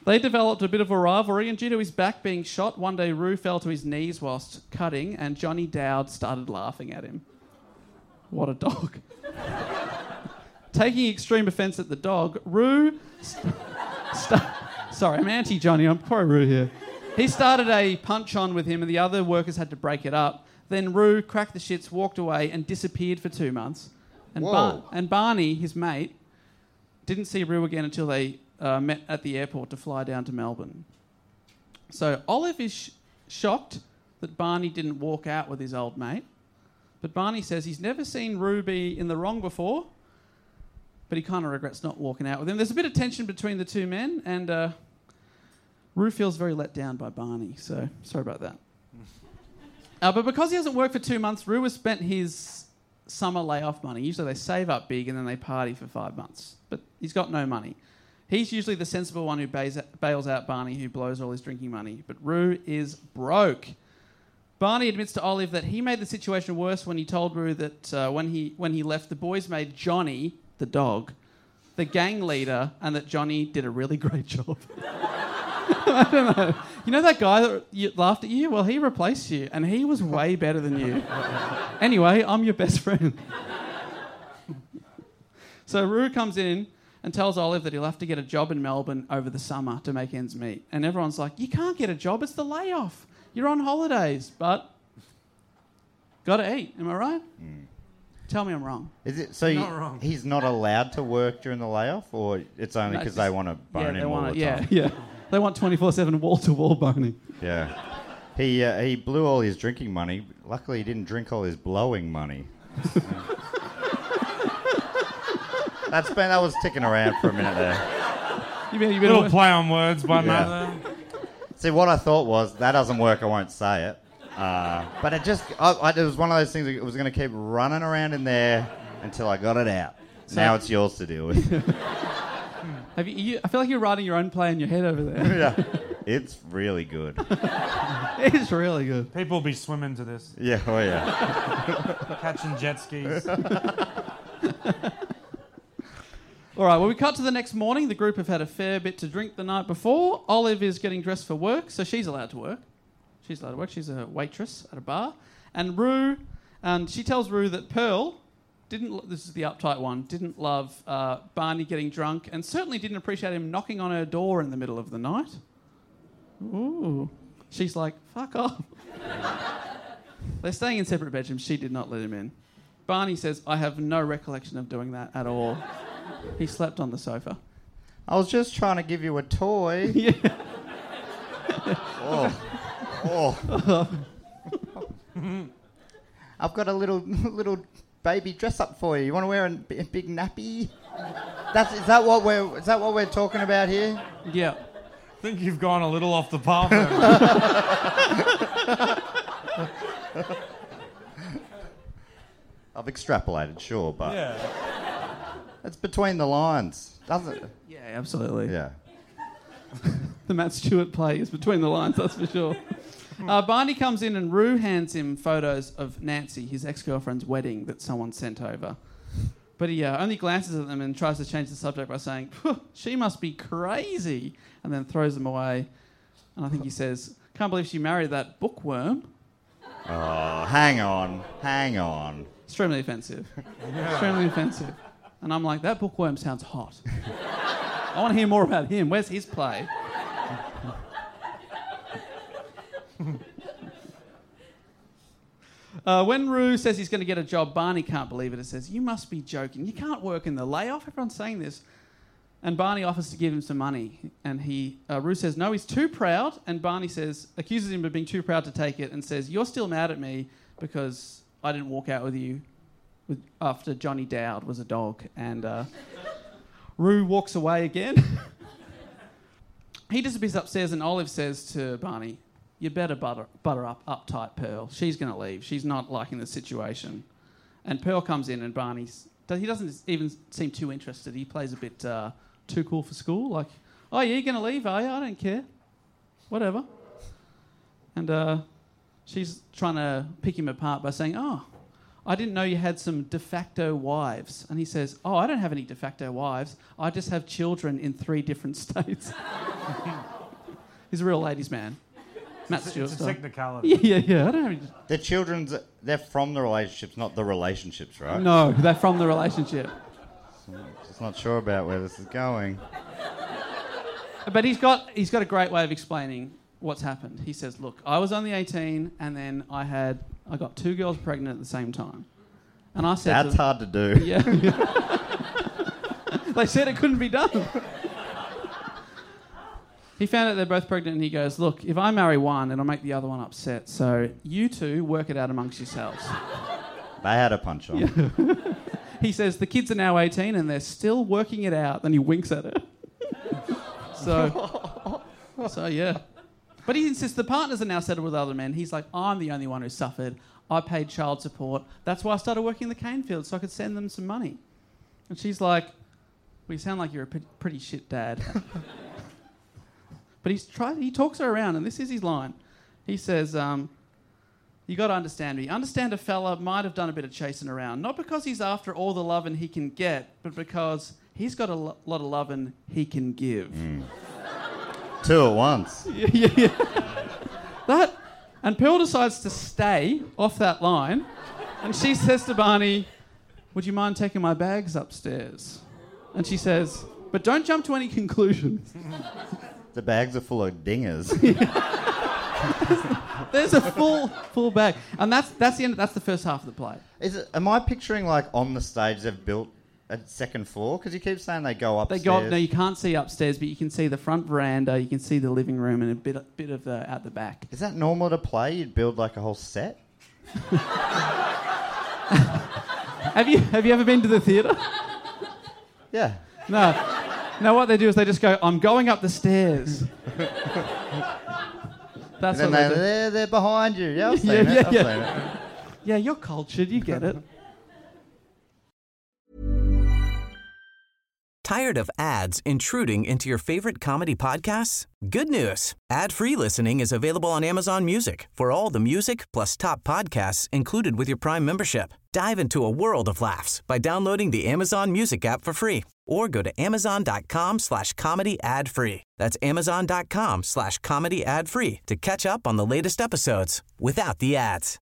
S4: They developed a bit of a rivalry, and due to his back being shot, one day Roo fell to his knees whilst cutting, and Johnny Dowd started laughing at him. What a dog. Taking extreme offence at the dog, Roo... Sorry, I'm anti-Johnny. I'm pro-Roo here. He started a punch-on with him, and the other workers had to break it up. Then Roo cracked the shits, walked away, and disappeared for 2 months. And Barney, his mate, didn't see Roo again until they met at the airport to fly down to Melbourne. So Olive is shocked that Barney didn't walk out with his old mate. But Barney says he's never seen Roo be in the wrong before, but he kind of regrets not walking out with him. There's a bit of tension between the two men, and Roo feels very let down by Barney, so sorry about that. But because he hasn't worked for 2 months, Roo has spent his summer layoff money. Usually they save up big and then they party for 5 months, but he's got no money. He's usually the sensible one who bails out Barney, who blows all his drinking money, but Roo is broke. Barney admits to Olive that he made the situation worse when he told Roo that when he left, the boys made Johnny, the dog, the gang leader, and that Johnny did a really great job. I don't know. You know that guy that laughed at you? Well, he replaced you, and he was way better than you. Anyway, I'm your best friend. So Roo comes in and tells Olive that he'll have to get a job in Melbourne over the summer to make ends meet. And everyone's like, you can't get a job, it's the layoff. You're on holidays, but gotta eat, am I right? Tell me I'm wrong.
S5: Is it so?
S6: Not wrong.
S5: He's not allowed to work during the layoff, or it's only because they want to bone him all the time?
S4: Yeah. They want 24/7 wall-to-wall boning.
S5: Yeah. He blew all his drinking money. Luckily, he didn't drink all his blowing money. That was ticking around for a minute there.
S4: You mean
S6: Little play on words by Matt
S5: Yeah.
S6: there.
S5: See, what I thought was, that doesn't work, I won't say it. But it was one of those things that was going to keep running around in there until I got it out. Now it's yours to deal with.
S4: I feel like you're writing your own play in your head over there.
S5: Yeah. It's really good.
S4: It is really good.
S6: People will be swimming to this,
S5: Yeah, oh yeah.
S6: catching jet skis.
S4: All right, well, we cut to the next morning. The group have had a fair bit to drink the night before. Olive is getting dressed for work, so she's allowed to work. She's a waitress at a bar. And she tells Roo that Pearl this is the uptight one, didn't love Barney getting drunk and certainly didn't appreciate him knocking on her door in the middle of the night. Ooh. She's like, fuck off. They're staying in separate bedrooms. She did not let him in. Barney says, I have no recollection of doing that at all. He slept on the sofa.
S5: I was just trying to give you a toy.
S4: Yeah.
S5: Oh. I've got a little baby dress up for you. You want to wear a big nappy? Is that what we're talking about here?
S4: Yeah.
S6: I think you've gone a little off the path there.
S5: I've extrapolated, sure, but
S6: Yeah.
S5: it's between the lines, doesn't it?
S4: Yeah, absolutely.
S5: Yeah.
S4: The Matt Stewart play is between the lines, that's for sure. Barney comes in and Roo hands him photos of Nancy, his ex-girlfriend's wedding that someone sent over. But he only glances at them and tries to change the subject by saying, she must be crazy, and then throws them away. And I think he says, can't believe she married that bookworm.
S5: Oh, hang on.
S4: Extremely offensive. Extremely offensive. And I'm like, that bookworm sounds hot. I want to hear more about him. Where's his play? When Roo says he's going to get a job, Barney can't believe it. It says, you must be joking. You can't work in the layoff. Everyone's saying this. And Barney offers to give him some money. And Roo says, no, he's too proud. And Barney accuses him of being too proud to take it and says, you're still mad at me because I didn't walk out with you after Johnny Dowd was a dog. And Roo walks away again. He disappears upstairs and Olive says to Barney, you better butter up uptight Pearl. She's going to leave. She's not liking the situation. And Pearl comes in and he doesn't even seem too interested. He plays a bit too cool for school. Like, oh, yeah, you're going to leave, are you? I don't care. Whatever. And she's trying to pick him apart by saying, oh, I didn't know you had some de facto wives. And he says, oh, I don't have any de facto wives. I just have children in 3 different states. He's a real ladies' man. Matt Stewart.
S6: It's a technicality.
S4: Yeah. I don't have any...
S5: The they're from the relationships, not the relationships, right?
S4: No, they're from the relationship.
S5: Just not sure about where this is going.
S4: But he's got a great way of explaining what's happened. He says, look, I was only 18 and then I got 2 girls pregnant at the same time. And I said
S5: That's hard to do.
S4: Yeah. They said it couldn't be done. He found out they're both pregnant and he goes, look, if I marry one, it'll make the other one upset. So you two work it out amongst yourselves.
S5: They had a punch on.
S4: He says, the kids are now 18 and they're still working it out. Then he winks at her. So yeah. But he insists the partners are now settled with other men. He's like, I'm the only one who suffered. I paid child support. That's why I started working in the cane field, so I could send them some money. And she's like, well, you sound like you're a pretty shit dad. But he talks her around, and this is his line. He says, you got to understand me. Understand a fella might have done a bit of chasing around, not because he's after all the loving he can get, but because he's got a lot of loving he can give.
S5: 2 at once.
S4: Yeah. And Pearl decides to stay off that line, and she says to Barney, would you mind taking my bags upstairs? And she says, but don't jump to any conclusions.
S5: The bags are full of dingers.
S4: There's a full bag, and that's the end. That's the first half of the play.
S5: Am I picturing like on the stage they've built a second floor? Because you keep saying they go upstairs.
S4: No, you can't see upstairs, but you can see the front veranda. You can see the living room and a bit of the out the back.
S5: Is that normal to play? You'd build like a whole set.
S4: Have you ever been to the theatre?
S5: Yeah.
S4: No, what they do is they just go, I'm going up the stairs. That's
S5: And
S4: what
S5: then
S4: they do.
S5: they're behind you. Yeah, I've seen it. I've seen it.
S4: Yeah, you're cultured, you get it.
S7: Tired of ads intruding into your favorite comedy podcasts? Good news. Ad-free listening is available on Amazon Music for all the music plus top podcasts included with your Prime membership. Dive into a world of laughs by downloading the Amazon Music app for free or go to amazon.com/comedy ad-free. That's amazon.com/comedy ad-free to catch up on the latest episodes without the ads.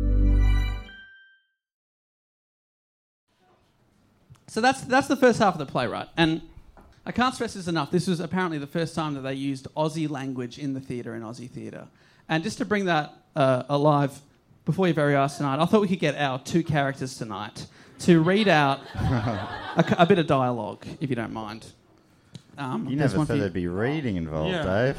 S4: So that's the first half of the play, right? And I can't stress this enough. This was apparently the first time that they used Aussie language in the theatre in Aussie theatre. And just to bring that alive before your very eyes tonight, I thought we could get our 2 characters tonight to read out a bit of dialogue, if you don't mind.
S5: You never said there'd be reading involved, Dave.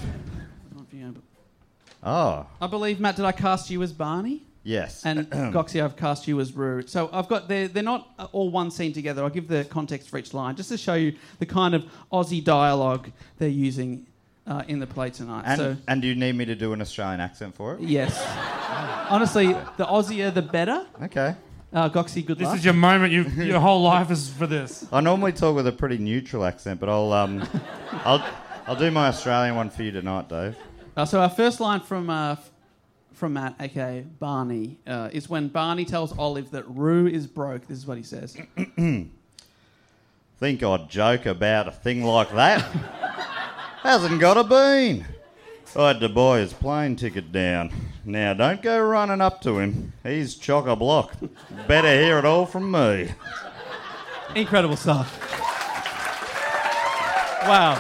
S5: Oh.
S4: I believe, Matt, did I cast you as Barney?
S5: Yes.
S4: And Goxie, I've cast you as Rue. So I've got they're not all one scene together. I'll give the context for each line just to show you the kind of Aussie dialogue they're using in the play tonight.
S5: And do you need me to do an Australian accent for it?
S4: Yes. Honestly, the Aussier the better.
S5: Okay.
S4: Goxie, good luck.
S6: This is your moment. Your whole life is for this.
S5: I normally talk with a pretty neutral accent, but I'll do my Australian one for you tonight, Dave.
S4: So our first line from Matt, aka Barney, is when Barney tells Olive that Rue is broke. This is what he says.
S5: Think I'd joke about a thing like that? Hasn't got a bean. I had to buy his plane ticket down. Now, don't go running up to him. He's chock-a-block. Better hear it all from me.
S4: Incredible stuff. Wow.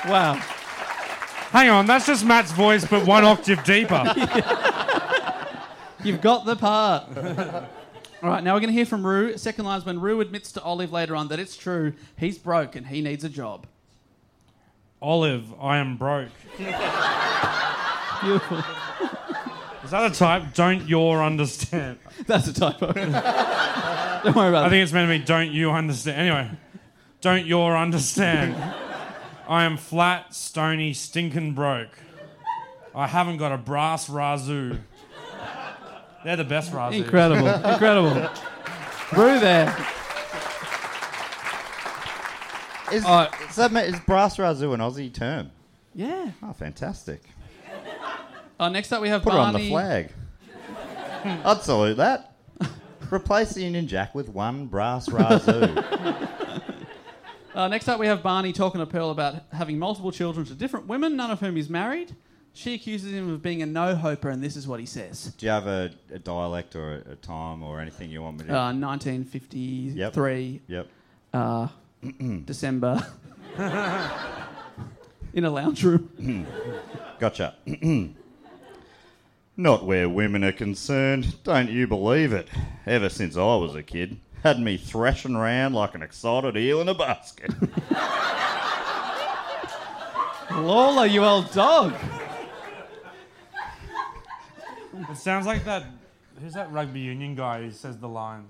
S6: Hang on, that's just Matt's voice, but 1 octave deeper.
S4: You've got the part. All right, now we're going to hear from Rue. Second line is when Rue admits to Olive later on that it's true, he's broke and he needs a job.
S6: Olive, I am broke.
S4: Beautiful.
S6: Is that a type? Don't you understand?
S4: That's a typo. Don't worry about
S6: I
S4: it.
S6: think it's meant to be don't you understand. Anyway, don't you understand? I am flat, stony, stinking broke. I haven't got a brass razoo. They're the best razoo.
S4: Incredible. Rue there.
S5: Is brass razoo an Aussie term?
S4: Yeah.
S5: Oh, fantastic.
S4: Next up we have
S5: Put
S4: Barney.
S5: it on the flag. I'd salute that. Replace the Union Jack with one brass razoo.
S4: Next up, we have Barney talking to Pearl about having multiple children to different women, none of whom he's married. She accuses him of being a no-hoper, and this is what he says.
S5: Do you have a dialect or a time or anything you want me to...
S4: 1953.
S5: Yep.
S4: December. In a lounge room.
S5: Gotcha. Not where women are concerned. Don't you believe it? Ever since I was a kid. Had me thrashing around like an excited eel in a basket.
S4: Lola, you old dog.
S6: It sounds like that. Who's that rugby union guy who says the lines?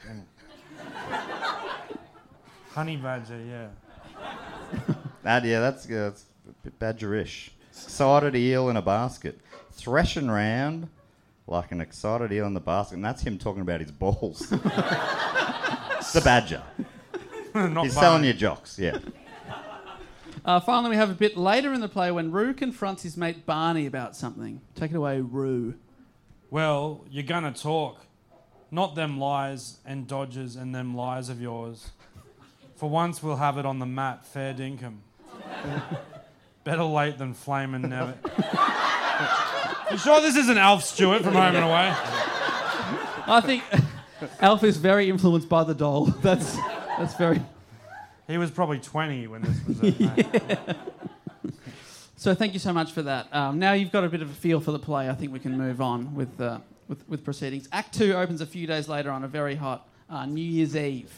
S6: Honey Badger, yeah.
S5: That's a bit badgerish. Excited eel in a basket. Thrashing round like an excited eel in the basket. And that's him talking about his balls. The badger. He's selling you jocks, yeah.
S4: Finally, we have a bit later in the play when Roo confronts his mate Barney about something. Take it away, Roo.
S6: Well, you're gonna talk. Not them lies and dodges and them lies of yours. For once we'll have it on the mat, fair dinkum. Better late than flamin' never. You sure this isn't Alf Stewart from Home and Away?
S4: I think Alf is very influenced by the doll. That's very...
S6: He was probably 20 when this was mate.
S4: So thank you so much for that. Now you've got a bit of a feel for the play. I think we can move on with proceedings. Act 2 opens a few days later on a very hot New Year's Eve.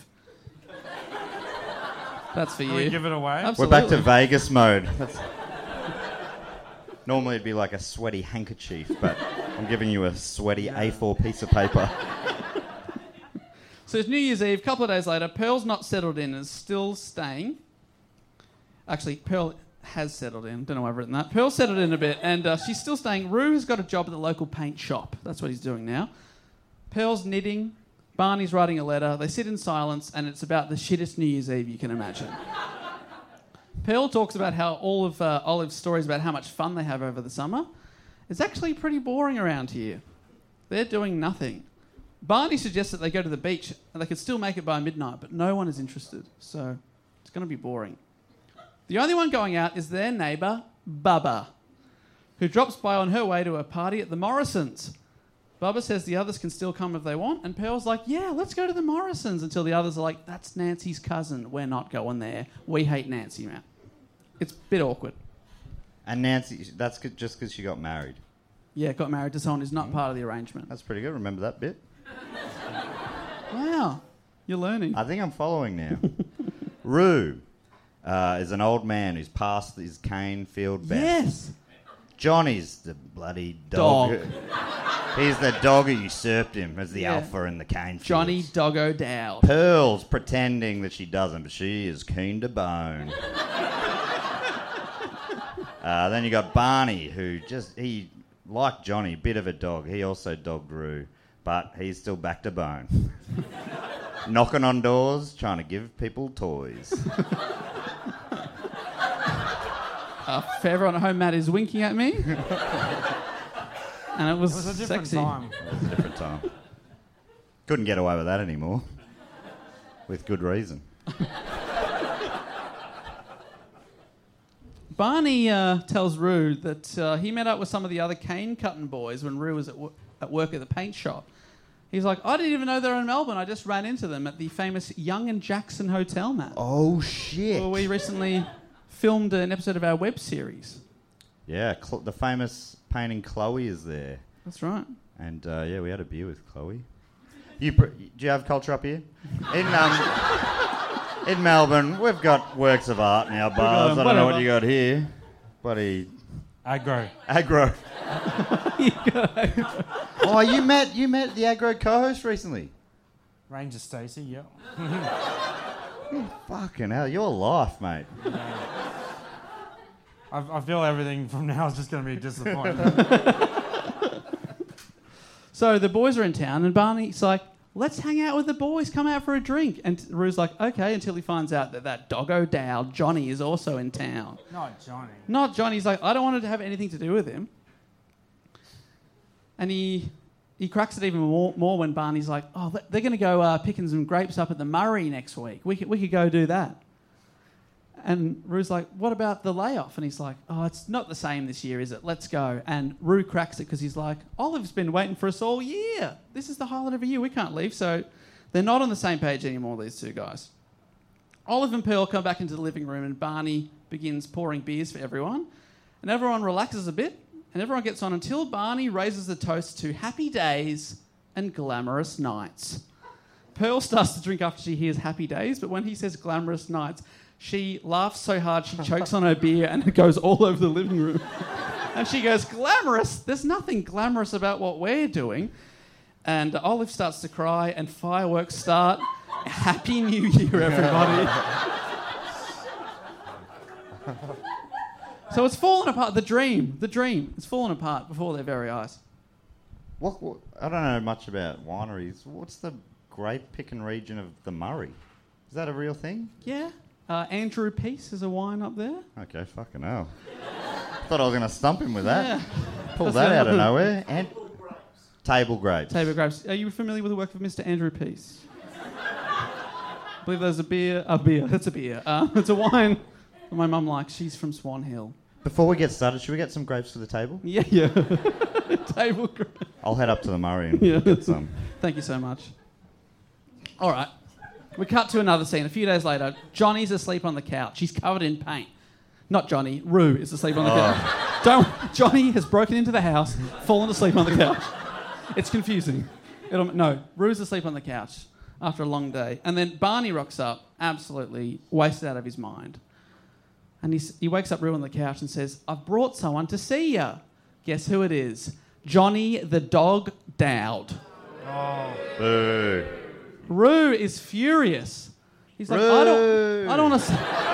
S4: That's for you.
S6: Can we give it away?
S4: Absolutely.
S5: We're back to Vegas mode. Normally it'd be like a sweaty handkerchief, but I'm giving you a sweaty A4 piece of paper.
S4: So it's New Year's Eve. A couple of days later, Pearl's not settled in, is still staying. Actually, Pearl has settled in. Don't know why I've written that. Pearl settled in a bit, and she's still staying. Roo has got a job at the local paint shop. That's what he's doing now. Pearl's knitting. Barney's writing a letter. They sit in silence, and it's about the shittest New Year's Eve you can imagine. Pearl talks about how all of Olive's stories about how much fun they have over the summer. It's actually pretty boring around here. They're doing nothing. Barney suggests that they go to the beach, and they could still make it by midnight, but no one is interested, so it's going to be boring. The only one going out is their neighbour, Bubba, who drops by on her way to a party at the Morrisons. Bubba says the others can still come if they want, and Pearl's like, yeah, let's go to the Morrisons, until the others are like, that's Nancy's cousin. We're not going there. We hate Nancy, man. It's a bit awkward.
S5: And Nancy, that's just because she got married.
S4: Yeah, got married to someone who's not part of the arrangement.
S5: That's pretty good. Remember that bit?
S4: Wow. You're learning.
S5: I think I'm following now. Roo is an old man who's past his cane field best.
S4: Yes.
S5: Johnny's the bloody dog.
S4: Dog.
S5: He's the dog who usurped him as the alpha in the cane field.
S4: Johnny Doggo Dowd.
S5: Pearl's pretending that she doesn't, but she is keen to bone. Then you got Barney, who he, like Johnny, bit of a dog. He also dogged Roo, but he's still back to bone. Knocking on doors, trying to give people toys.
S4: For everyone at home, Matt is winking at me. And it was
S6: a different
S4: sexy.
S6: time.
S5: It was a different time. Couldn't get away with that anymore. With good reason.
S4: Barney tells Roo that he met up with some of the other cane cutting boys when Roo was at work at the paint shop. He's like, I didn't even know they were in Melbourne. I just ran into them at the famous Young and Jackson Hotel, Matt.
S5: Oh, shit.
S4: Well, we recently filmed an episode of our web series.
S5: Yeah, the famous painting Chloe is there.
S4: That's right.
S5: And, we had a beer with Chloe. Do you have culture up here? In Melbourne, we've got works of art in our bars. I don't know what you got here. Bloody...
S6: Aggro.
S5: Oh, you met the Aggro co-host recently?
S6: Ranger Stacey, yeah.
S5: Fucking hell, your life, mate.
S6: I feel everything from now is just going to be a disappointment.
S4: So the boys are in town, and Barney's like, let's hang out with the boys, come out for a drink. And Roo's like, okay, until he finds out that Doggo Dowd, Johnny, is also in town.
S6: Not Johnny.
S4: Not Johnny. He's like, I don't want it to have anything to do with him. And he he cracks it even more when Barney's like, oh, they're going to go picking some grapes up at the Murray next week. We could go do that. And Rue's like, what about the layoff? And he's like, oh, it's not the same this year, is it? Let's go. And Rue cracks it because he's like, Olive's been waiting for us all year. This is the highlight of a year. We can't leave. So they're not on the same page anymore, these two guys. Olive and Pearl come back into the living room and Barney begins pouring beers for everyone. And everyone relaxes a bit and everyone gets on until Barney raises the toast to happy days and glamorous nights. Pearl starts to drink after she hears happy days, but when he says glamorous nights, she laughs so hard she chokes on her beer and it goes all over the living room. And she goes, glamorous? There's nothing glamorous about what we're doing. And Olive starts to cry and fireworks start. Happy New Year, everybody. So it's fallen apart. The dream. It's fallen apart before their very eyes.
S5: What, I don't know much about wineries. What's the grape picking region of the Murray? Is that a real thing?
S4: Yeah. Andrew Peace is a wine up there.
S5: Okay, fucking hell. Thought I was going to stump him with that.
S4: Yeah.
S5: Pull that out of nowhere. And table grapes.
S4: Table grapes. Are you familiar with the work of Mr. Andrew Peace? I believe there's a beer. It's a beer. It's a wine that my mum likes. She's from Swan Hill.
S5: Before we get started, should we get some grapes for the table?
S4: Yeah. Table grapes.
S5: I'll head up to the Murray and get some.
S4: Thank you so much. All right. We cut to another scene. A few days later, Johnny's asleep on the couch. He's covered in paint. Not Johnny. Rue is asleep on the couch. Johnny has broken into the house, fallen asleep on the couch. It's confusing. Rue's asleep on the couch after a long day. And then Barney rocks up, absolutely wasted out of his mind. And he wakes up Rue on the couch and says, I've brought someone to see you. Guess who it is? Johnny the dog Dowd. Oh.
S5: Boo.
S4: Rue is furious. He's like, I don't want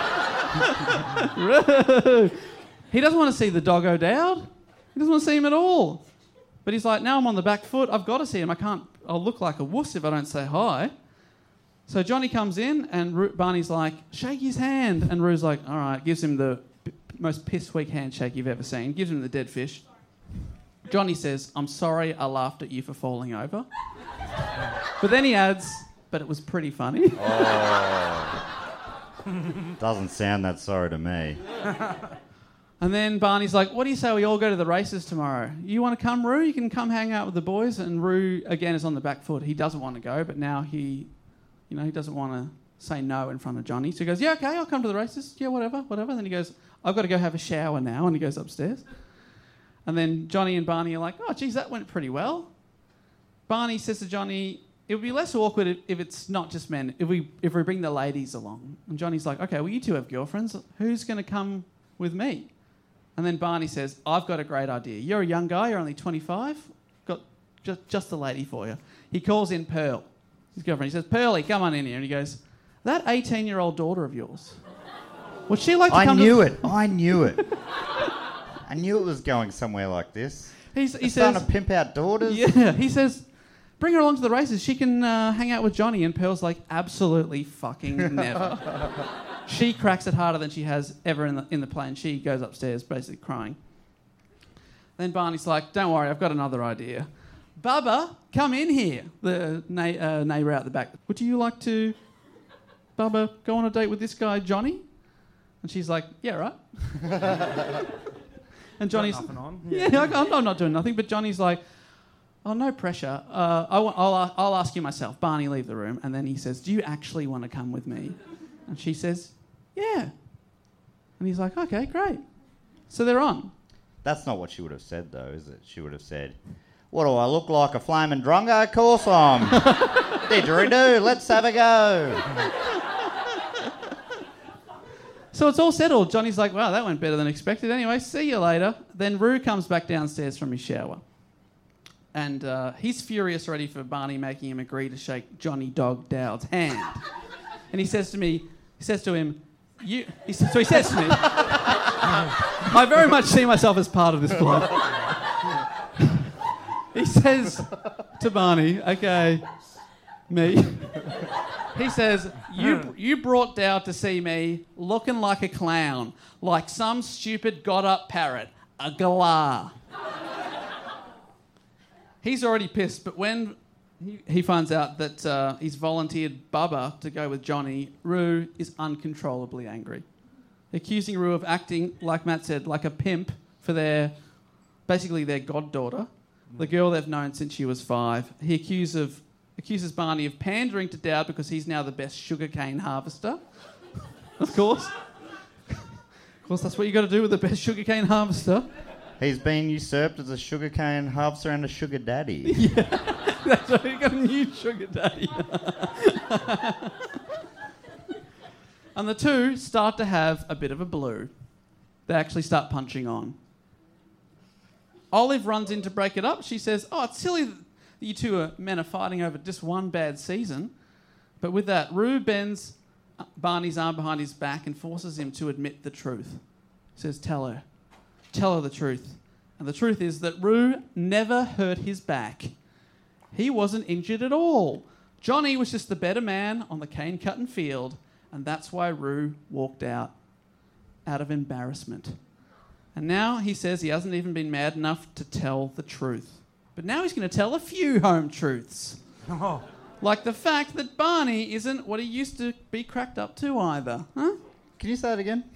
S4: to see... Rue. He doesn't want to see the dog O'Dowd. He doesn't want to see him at all. But he's like, now I'm on the back foot. I've got to see him. I'll look like a wuss if I don't say hi. So Johnny comes in and Barney's like, shake his hand. And Rue's like, all right, gives him the most piss-weak handshake you've ever seen. Gives him the dead fish. Johnny says, I'm sorry I laughed at you for falling over. But then he adds, but it was pretty funny.
S5: Oh. Doesn't sound that sorry to me.
S4: And then Barney's like, what do you say we all go to the races tomorrow? You want to come, Rue? You can come hang out with the boys. And Rue, again, is on the back foot. He doesn't want to go, but now he doesn't want to say no in front of Johnny. So he goes, yeah, okay, I'll come to the races. Yeah, whatever. And then he goes, I've got to go have a shower now. And he goes upstairs. And then Johnny and Barney are like, oh, geez, that went pretty well. Barney says to Johnny, it would be less awkward if it's not just men, if we bring the ladies along. And Johnny's like, okay, well, you two have girlfriends. Who's going to come with me? And then Barney says, I've got a great idea. You're a young guy, you're only 25. Got just the lady for you. He calls in Pearl, his girlfriend. He says, Pearly, come on in here. And he goes, that 18-year-old daughter of yours, would she like to come
S5: I knew it. I knew it was going somewhere like this. He says, starting to pimp out daughters.
S4: Yeah, he says, bring her along to the races. She can hang out with Johnny. And Pearl's like, absolutely fucking never. She cracks it harder than she has ever in the play, and she goes upstairs basically crying. Then Barney's like, don't worry, I've got another idea. Bubba, come in here. The neighbour out the back. Would you like to, Bubba, go on a date with this guy, Johnny? And she's like, yeah, right. And Johnny's...
S6: Nothing on.
S4: Yeah, I'm not doing nothing, but Johnny's like, oh, no pressure. I'll ask you myself. Barney, leave the room. And then he says, do you actually want to come with me? And she says, yeah. And he's like, okay, great. So they're on.
S5: That's not what she would have said, though, is it? She would have said, what do I look like, a flaming drongo? Of course I'm. Didgeridoo, let's have a go.
S4: So it's all settled. Johnny's like, wow, that went better than expected. Anyway, see you later. Then Rue comes back downstairs from his shower. And he's furious already for Barney making him agree to shake Johnny Dog Dowd's hand. And he says to him, he says to me, I very much see myself as part of this plot. He says to Barney, okay, me. He says, you brought Dowd to see me looking like a clown, like some stupid got-up parrot, a galah. He's already pissed, but when he finds out that he's volunteered Bubba to go with Johnny, Rue is uncontrollably angry, accusing Rue of acting, like Matt said, like a pimp for their goddaughter, the girl they've known since she was 5. He accuses Barney of pandering to Dowd because he's now the best sugarcane harvester. Of course. Of course, that's what you got to do with the best sugarcane harvester.
S5: He's been usurped as a sugarcane harvester and a sugar daddy.
S4: Yeah, that's right. You got a new sugar daddy. And the two start to have a bit of a blue. They actually start punching on. Olive runs in to break it up. She says, "Oh, it's silly that you two men are fighting over just one bad season." But with that, Rue bends Barney's arm behind his back and forces him to admit the truth. He says, Tell her the truth. And the truth is that Rue never hurt his back. He wasn't injured at all. Johnny was just the better man on the cane cutting field, and that's why Rue walked out of embarrassment. And now he says he hasn't even been mad enough to tell the truth. But now he's going to tell a few home truths.
S6: Oh.
S4: Like the fact that Barney isn't what he used to be cracked up to either. Huh?
S5: Can you say that again?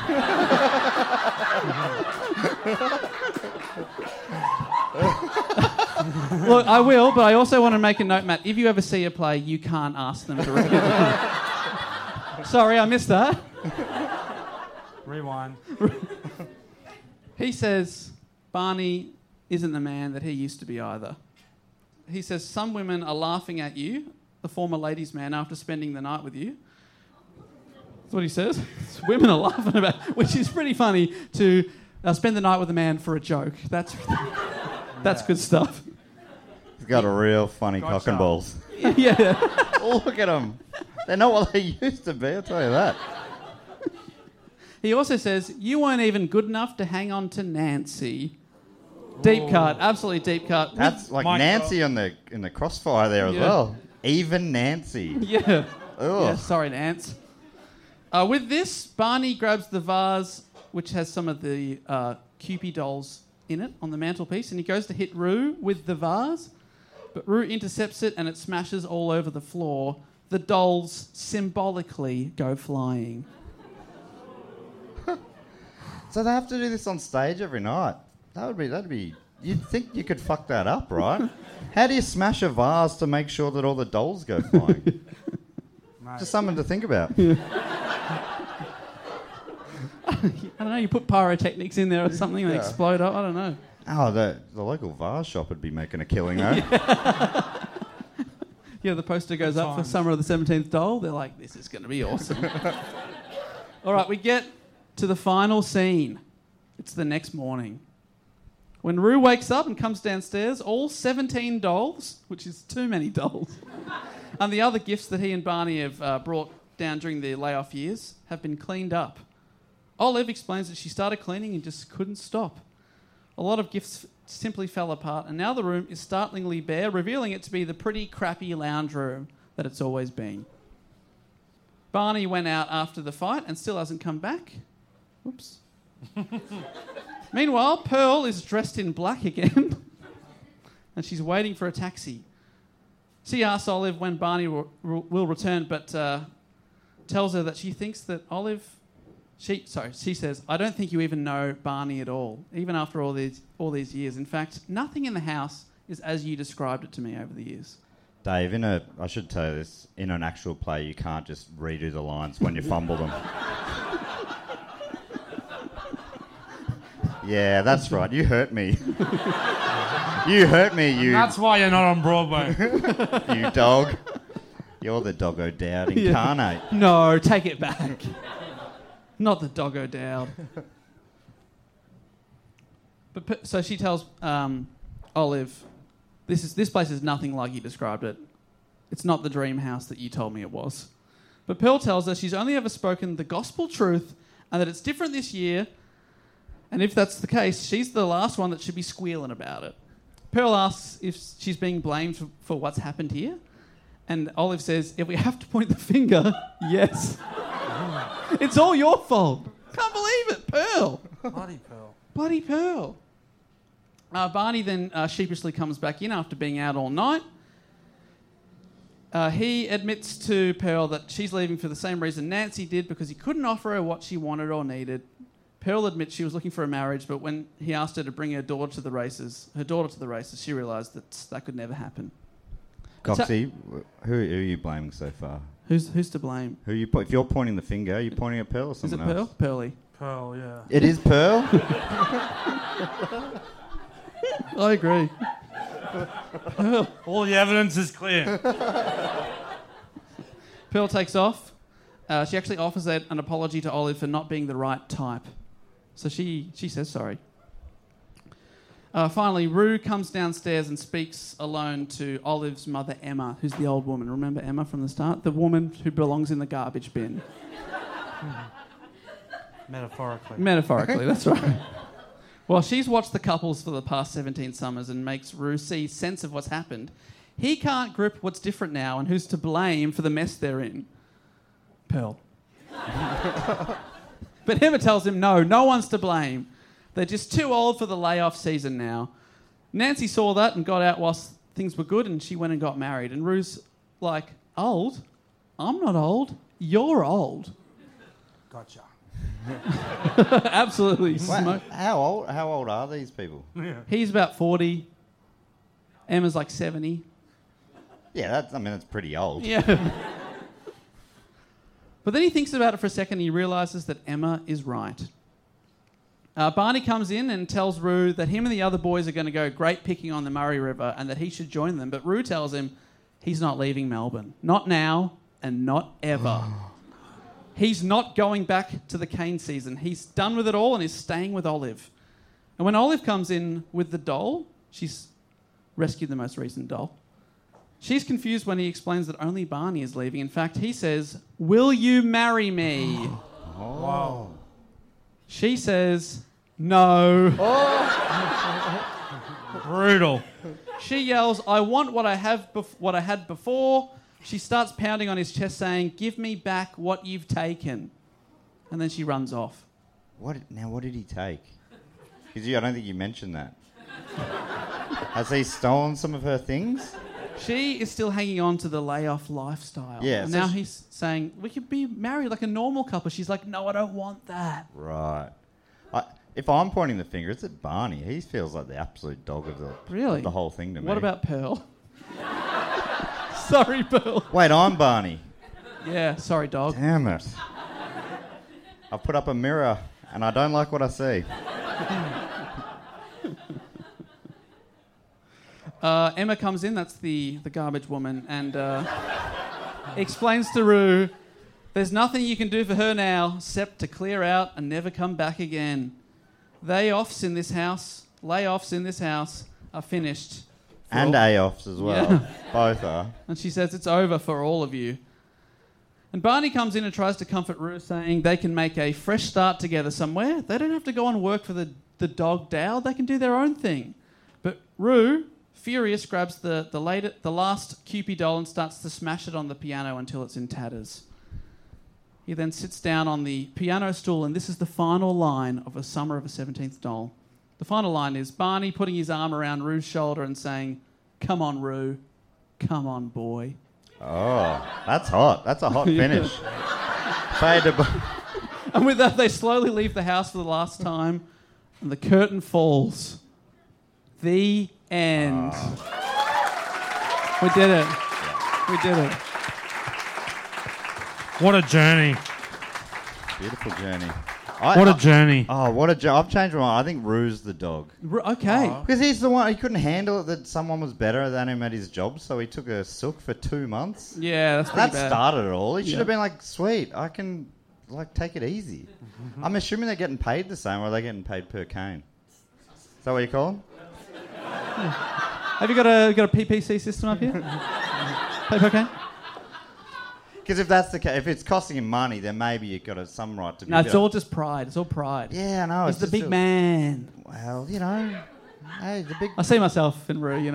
S4: Look, I will, but I also want to make a note, Matt. If you ever see a play, you can't ask them to repeat it. Sorry, I missed that.
S6: Rewind.
S4: He says Barney isn't the man that he used to be either. He says some women are laughing at you, the former ladies' man, after spending the night with you. That's what he says. Women are laughing about, which is pretty funny to spend the night with a man for a joke. That's good stuff.
S5: He's got a real funny cock and balls.
S4: Yeah.
S5: Look at them. They're not what they used to be, I'll tell you that.
S4: He also says, you weren't even good enough to hang on to Nancy. Deep cut, absolutely deep cut.
S5: That's like
S6: Mike,
S5: Nancy in the crossfire there as well. Even Nancy.
S4: Yeah.
S5: Ugh.
S4: Yeah, sorry, Nance. With this, Barney grabs the vase, which has some of the Cupid dolls in it, on the mantelpiece, and he goes to hit Rue with the vase, but Rue intercepts it and it smashes all over the floor. The dolls symbolically go flying.
S5: So they have to do this on stage every night. That'd be. You'd think you could fuck that up, right? How do you smash a vase to make sure that all the dolls go flying? Just something to think about.
S4: I don't know, you put pyrotechnics in there or something, they explode up, I don't know.
S5: Oh, the local vase shop would be making a killing, though.
S4: Yeah, the poster goes up for Summer of the 17th Doll. They're like, this is going to be awesome. All right, we get to the final scene. It's the next morning. When Rue wakes up and comes downstairs, all 17 dolls, which is too many dolls, and the other gifts that he and Barney have brought down during their layoff years have been cleaned up. Olive explains that she started cleaning and just couldn't stop. A lot of gifts simply fell apart, and now the room is startlingly bare, revealing it to be the pretty crappy lounge room that it's always been. Barney went out after the fight and still hasn't come back. Whoops. Meanwhile, Pearl is dressed in black again, and she's waiting for a taxi. She asks Olive when Barney will return, but tells her that she thinks that Olive... She says, I don't think you even know Barney at all, even after all these years. In fact, nothing in the house is as you described it to me over the years.
S5: Dave, I should tell you this, in an actual play, you can't just redo the lines when you fumble them. Yeah, that's right. You hurt me. You hurt me, you...
S6: That's why you're not on Broadway.
S5: You dog. You're the Doggo Dowd incarnate.
S4: Yeah. No, take it back. Not the Doggo Dowd. So she tells Olive, this place is nothing like you described it. It's not the dream house that you told me it was. But Pearl tells her she's only ever spoken the gospel truth and that it's different this year. And if that's the case, she's the last one that should be squealing about it. Pearl asks if she's being blamed for what's happened here. And Olive says, if we have to point the finger, yes. It's all your fault. Can't believe it, Pearl.
S6: Bloody Pearl.
S4: Bloody Pearl. Barney then sheepishly comes back in after being out all night. He admits to Pearl that she's leaving for the same reason Nancy did, because he couldn't offer her what she wanted or needed. Pearl admits she was looking for a marriage, but when he asked her to bring her daughter to the races, she realised that could never happen.
S5: Coxie, who are you blaming so far?
S4: Who's to blame?
S5: If you're pointing the finger, are you pointing at Pearl or someone else?
S4: Is it Pearl? Pearly.
S6: Pearl, yeah.
S5: It is Pearl?
S4: I agree.
S6: All the evidence is clear.
S4: Pearl takes off. She actually offers an apology to Olive for not being the right type. So she says sorry. Finally, Rue comes downstairs and speaks alone to Olive's mother, Emma, who's the old woman. Remember Emma from the start? The woman who belongs in the garbage bin. Metaphorically, that's right. Well, she's watched the couples for the past 17 summers and makes Rue see sense of what's happened. He can't grip what's different now and who's to blame for the mess they're in. Pearl. But Emma tells him no one's to blame. They're just too old for the layoff season now. Nancy saw that and got out whilst things were good, and she went and got married. And Rue's like, old? I'm not old. You're old.
S6: Gotcha.
S4: Absolutely.
S5: Wait, how old are these people?
S6: Yeah.
S4: He's about 40. Emma's like 70.
S5: Yeah, that's pretty old.
S4: Yeah. But then he thinks about it for a second and he realises that Emma is right. Barney comes in and tells Rue that him and the other boys are going to go great picking on the Murray River and that he should join them. But Rue tells him he's not leaving Melbourne. Not now and not ever. He's not going back to the cane season. He's done with it all and is staying with Olive. And when Olive comes in with the doll, she's rescued the most recent doll. She's confused when he explains that only Barney is leaving. In fact, he says, "Will you marry me?"
S6: Wow.
S4: She says, "No."
S6: Brutal.
S4: She yells, "I want what I had before." She starts pounding on his chest saying, "Give me back what you've taken." And then she runs off.
S5: What did he take? Because I don't think you mentioned that. Has he stolen some of her things?
S4: She is still hanging on to the layoff lifestyle.
S5: Yeah,
S4: and
S5: so
S4: now he's saying, "We could be married like a normal couple." She's like, "No, I don't want that."
S5: Right. If I'm pointing the finger, it's at Barney. He feels like the absolute dog of the whole thing to me.
S4: What about Pearl? Sorry, Pearl.
S5: Wait, I'm Barney.
S4: Yeah, sorry, dog.
S5: Damn it. I've put up a mirror and I don't like what I see.
S4: Emma comes in, that's the garbage woman, and explains to Rue, there's nothing you can do for her now except to clear out and never come back again. Layoffs in this house are finished.
S5: And A-offs as well.
S4: Yeah.
S5: Both are.
S4: And she says it's over for all of you. And Barney comes in and tries to comfort Rue, saying they can make a fresh start together somewhere. They don't have to go and work for the dog Dowd. They can do their own thing. But Rue, furious, grabs the last Cupid doll and starts to smash it on the piano until it's in tatters. He then sits down on the piano stool, and this is the final line of A Summer of a 17th Doll. The final line is Barney putting his arm around Rue's shoulder and saying, "Come on, Rue. Come on, boy."
S5: Oh, that's hot. That's a hot finish. Fade to
S4: And with that, they slowly leave the house for the last time, and the curtain falls. The end. We did it. We did it.
S6: What a journey.
S5: Beautiful journey.
S6: What a journey.
S5: Oh, what a journey. I've changed my mind. I think Rue's the dog.
S4: Okay.
S5: Because he's the one, he couldn't handle it that someone was better than him at his job, so he took a sook for 2 months.
S4: Yeah, that's pretty
S5: That
S4: bad.
S5: started it all. He should have been like, sweet, I can take it easy. I'm assuming they're getting paid the same, or are they getting paid per cane? Is that what you call them?
S4: Have you got a PPC system up here? Pay per cane?
S5: Because if that's the case, if it's costing him money, then maybe you've got some right to be...
S4: No, it's all just pride. It's all pride.
S5: Yeah, I know.
S4: He's the big man.
S5: Well, hey, the big...
S4: I see myself in Rue,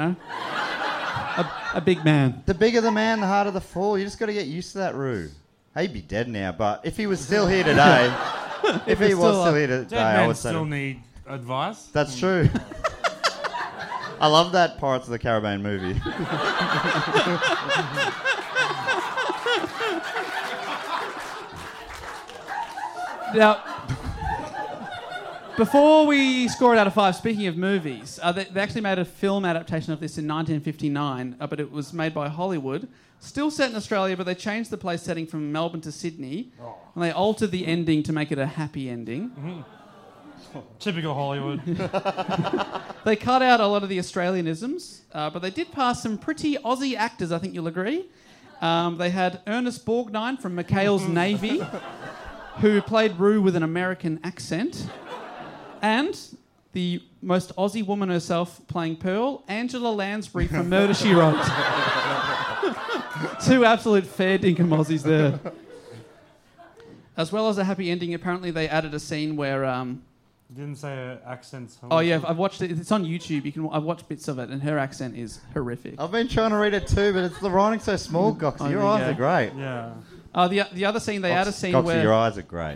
S4: a big man.
S5: The bigger the man, the harder the fall. You just got to get used to that, Rue. He'd be dead now, but if he was still here today... if he was still here today,
S6: Dead
S5: I
S6: men
S5: would say...
S6: still need advice.
S5: That's true. I love that Pirates of the Caribbean movie.
S4: Now, before we score it out of 5, speaking of movies, they actually made a film adaptation of this in 1959, but it was made by Hollywood. Still set in Australia, but they changed the place setting from Melbourne to Sydney, and they altered the ending to make it a happy ending.
S6: Mm-hmm. Typical Hollywood.
S4: They cut out a lot of the Australianisms, but they did pass some pretty Aussie actors, I think you'll agree. They had Ernest Borgnine from McHale's Navy, who played Roo with an American accent, and the most Aussie woman herself playing Pearl, Angela Lansbury from Murder, She Wrote. 2 absolute fair dinkum Aussies there. As well as a happy ending, apparently they added a scene where...
S6: You didn't say accents.
S4: Oh yeah, I've watched it. It's on YouTube. I've watched bits of it, and her accent is horrific.
S5: I've been trying to read it too, but the writing's so small, Goxie. Your eyes are great.
S6: Yeah.
S4: The other scene, they add a scene
S5: Goxie,
S4: where...
S5: your eyes are great.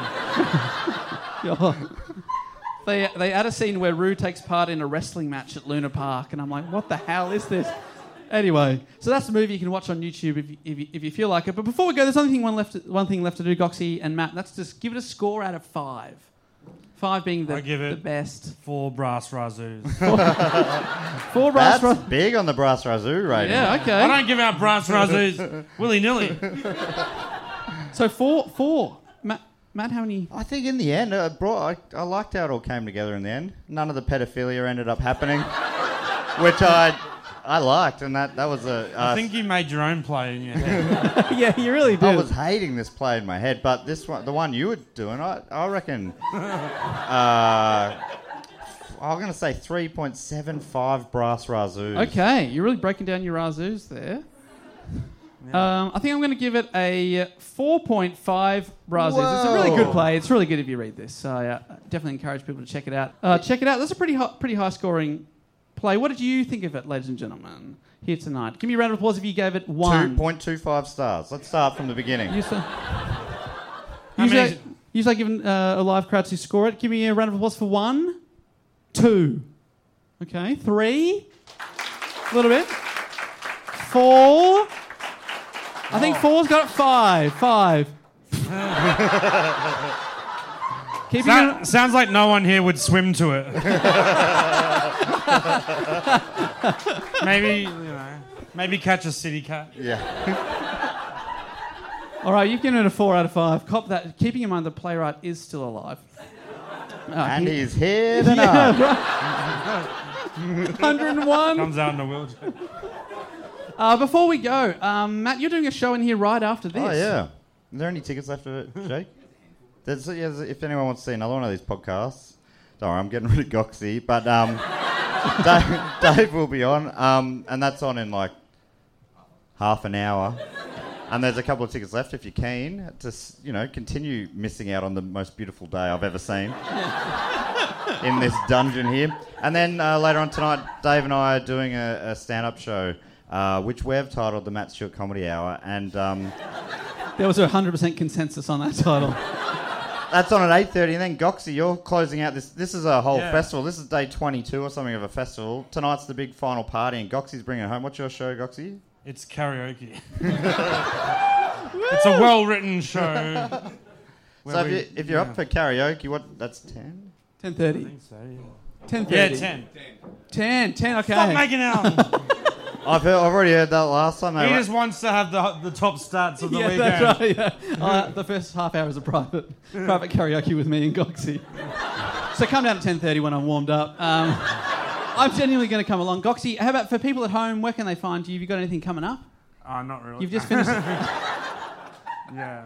S4: They add a scene where Roo takes part in a wrestling match at Luna Park, and I'm like, what the hell is this? Anyway, so that's the movie you can watch on YouTube if you feel like it. But before we go, there's only one thing left to do, Goxie and Matt. That's just give it a score out of 5. 5 being the best.
S6: 4 brass razoos.
S4: 4 brass
S5: That's big on the brass razoo rating.
S4: Yeah, okay.
S6: I don't give out brass razoos willy-nilly.
S4: So 4. Matt, how many?
S5: I think in the end, I liked how it all came together in the end. None of the pedophilia ended up happening, which I liked, and that was
S6: I think you made your own play in your head.
S4: Yeah, you really did.
S5: I was hating this play in my head, but this one, the one you were doing, I reckon... I'm going to say 3.75 brass razoos.
S4: Okay, you're really breaking down your razoos there. Yeah. I think I'm going to give it a 4.5 razoos.
S5: Whoa.
S4: It's a really good play. It's really good if you read this. So definitely encourage people to check it out. Check it out. That's a pretty high scoring play. What did you think of it, ladies and gentlemen, here tonight? Give me a round of applause if you gave it 1.
S5: 2.25 stars. Let's start from the beginning.
S4: Usually I give a live crowd to score it. Give me a round of applause for 1, 2. Okay, 3. A little bit. 4. I think 4's got it 5. 5.
S6: Sounds like no one here would swim to it. Maybe catch a city cat.
S5: Yeah.
S4: All right, you've given it a 4 out of 5. Cop that. Keeping in mind the playwright is still alive.
S5: And he's here tonight.
S4: Yeah, 101.
S6: Comes out in a wheelchair.
S4: Before we go, Matt, you're doing a show in here right after this.
S5: Oh, yeah. Are there any tickets left for it, Jake? If anyone wants to see another one of these podcasts, don't worry, I'm getting rid of Goxie, but Dave will be on, and that's on in like half an hour. And there's a couple of tickets left if you're keen to, continue missing out on the most beautiful day I've ever seen in this dungeon here. And then later on tonight, Dave and I are doing a stand-up show, which we've titled the Matt Stewart Comedy Hour, and
S4: there was a 100% consensus on that title.
S5: That's on at 8:30, and then Goxie, you're closing out this. This is a whole festival. This is day 22 or something of a festival. Tonight's the big final party, and Goxie's bringing it home. What's your show, Goxie?
S6: It's karaoke. It's a well-written show.
S5: So if you're up for karaoke, that's 10?
S4: 10:30.
S6: I think so, yeah.
S4: 10:30.
S6: Yeah, 10.
S4: 10, okay.
S6: Stop making out.
S5: I've already heard that last time.
S6: He just wants to have the top stats of the weekend.
S4: That's right, yeah. The first half hour is a private karaoke with me and Goxie. So come down at 10:30 when I'm warmed up. I'm genuinely going to come along. Goxie, how about for people at home, where can they find you? Have you got anything coming up?
S6: Not really.
S4: You've just finished it.
S6: Yeah.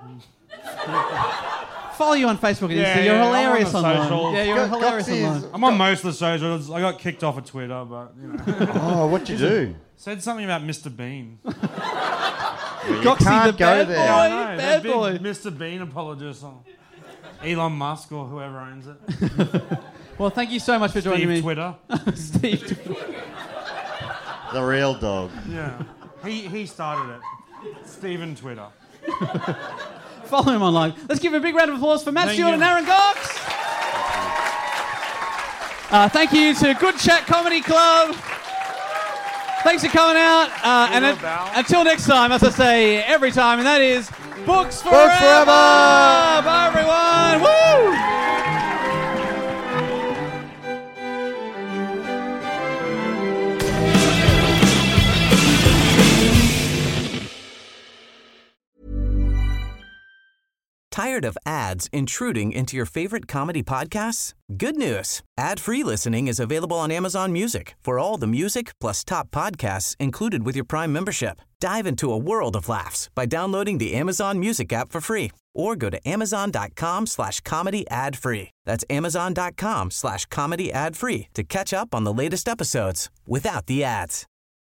S4: Follow you on Facebook and Insta. You're hilarious
S6: I'm on the
S4: online.
S6: socials.
S4: Yeah, you're hilarious online.
S6: I'm on most of the socials. I got kicked off of Twitter, but,
S5: Oh, what'd you do?
S6: Said something about Mr. Bean.
S4: Goxie,
S5: can't
S4: the
S5: go
S4: bad
S5: there.
S4: boy.
S6: I know,
S4: Bad
S6: big
S4: boy.
S6: Mr. Bean apologist. Elon Musk or whoever owns it.
S4: Well, thank you so much for joining me.
S6: Twitter.
S4: Steve.
S5: The real dog.
S6: Yeah. He started it. Steven Twitter.
S4: Follow him online. Let's give a big round of applause for Matt Stewart and Aaron Cox. Thank you to Good Chat Comedy Club. Thanks for coming out. Until next time, as I say every time, and that is Books Forever!
S5: Books Forever!
S4: Bye, everyone! Woo!
S7: Tired of ads intruding into your favorite comedy podcasts? Good news. Ad-free listening is available on Amazon Music for all the music plus top podcasts included with your Prime membership. Dive into a world of laughs by downloading the Amazon Music app for free or go to amazon.com/comedy ad-free. That's amazon.com/comedy ad-free to catch up on the latest episodes without the ads.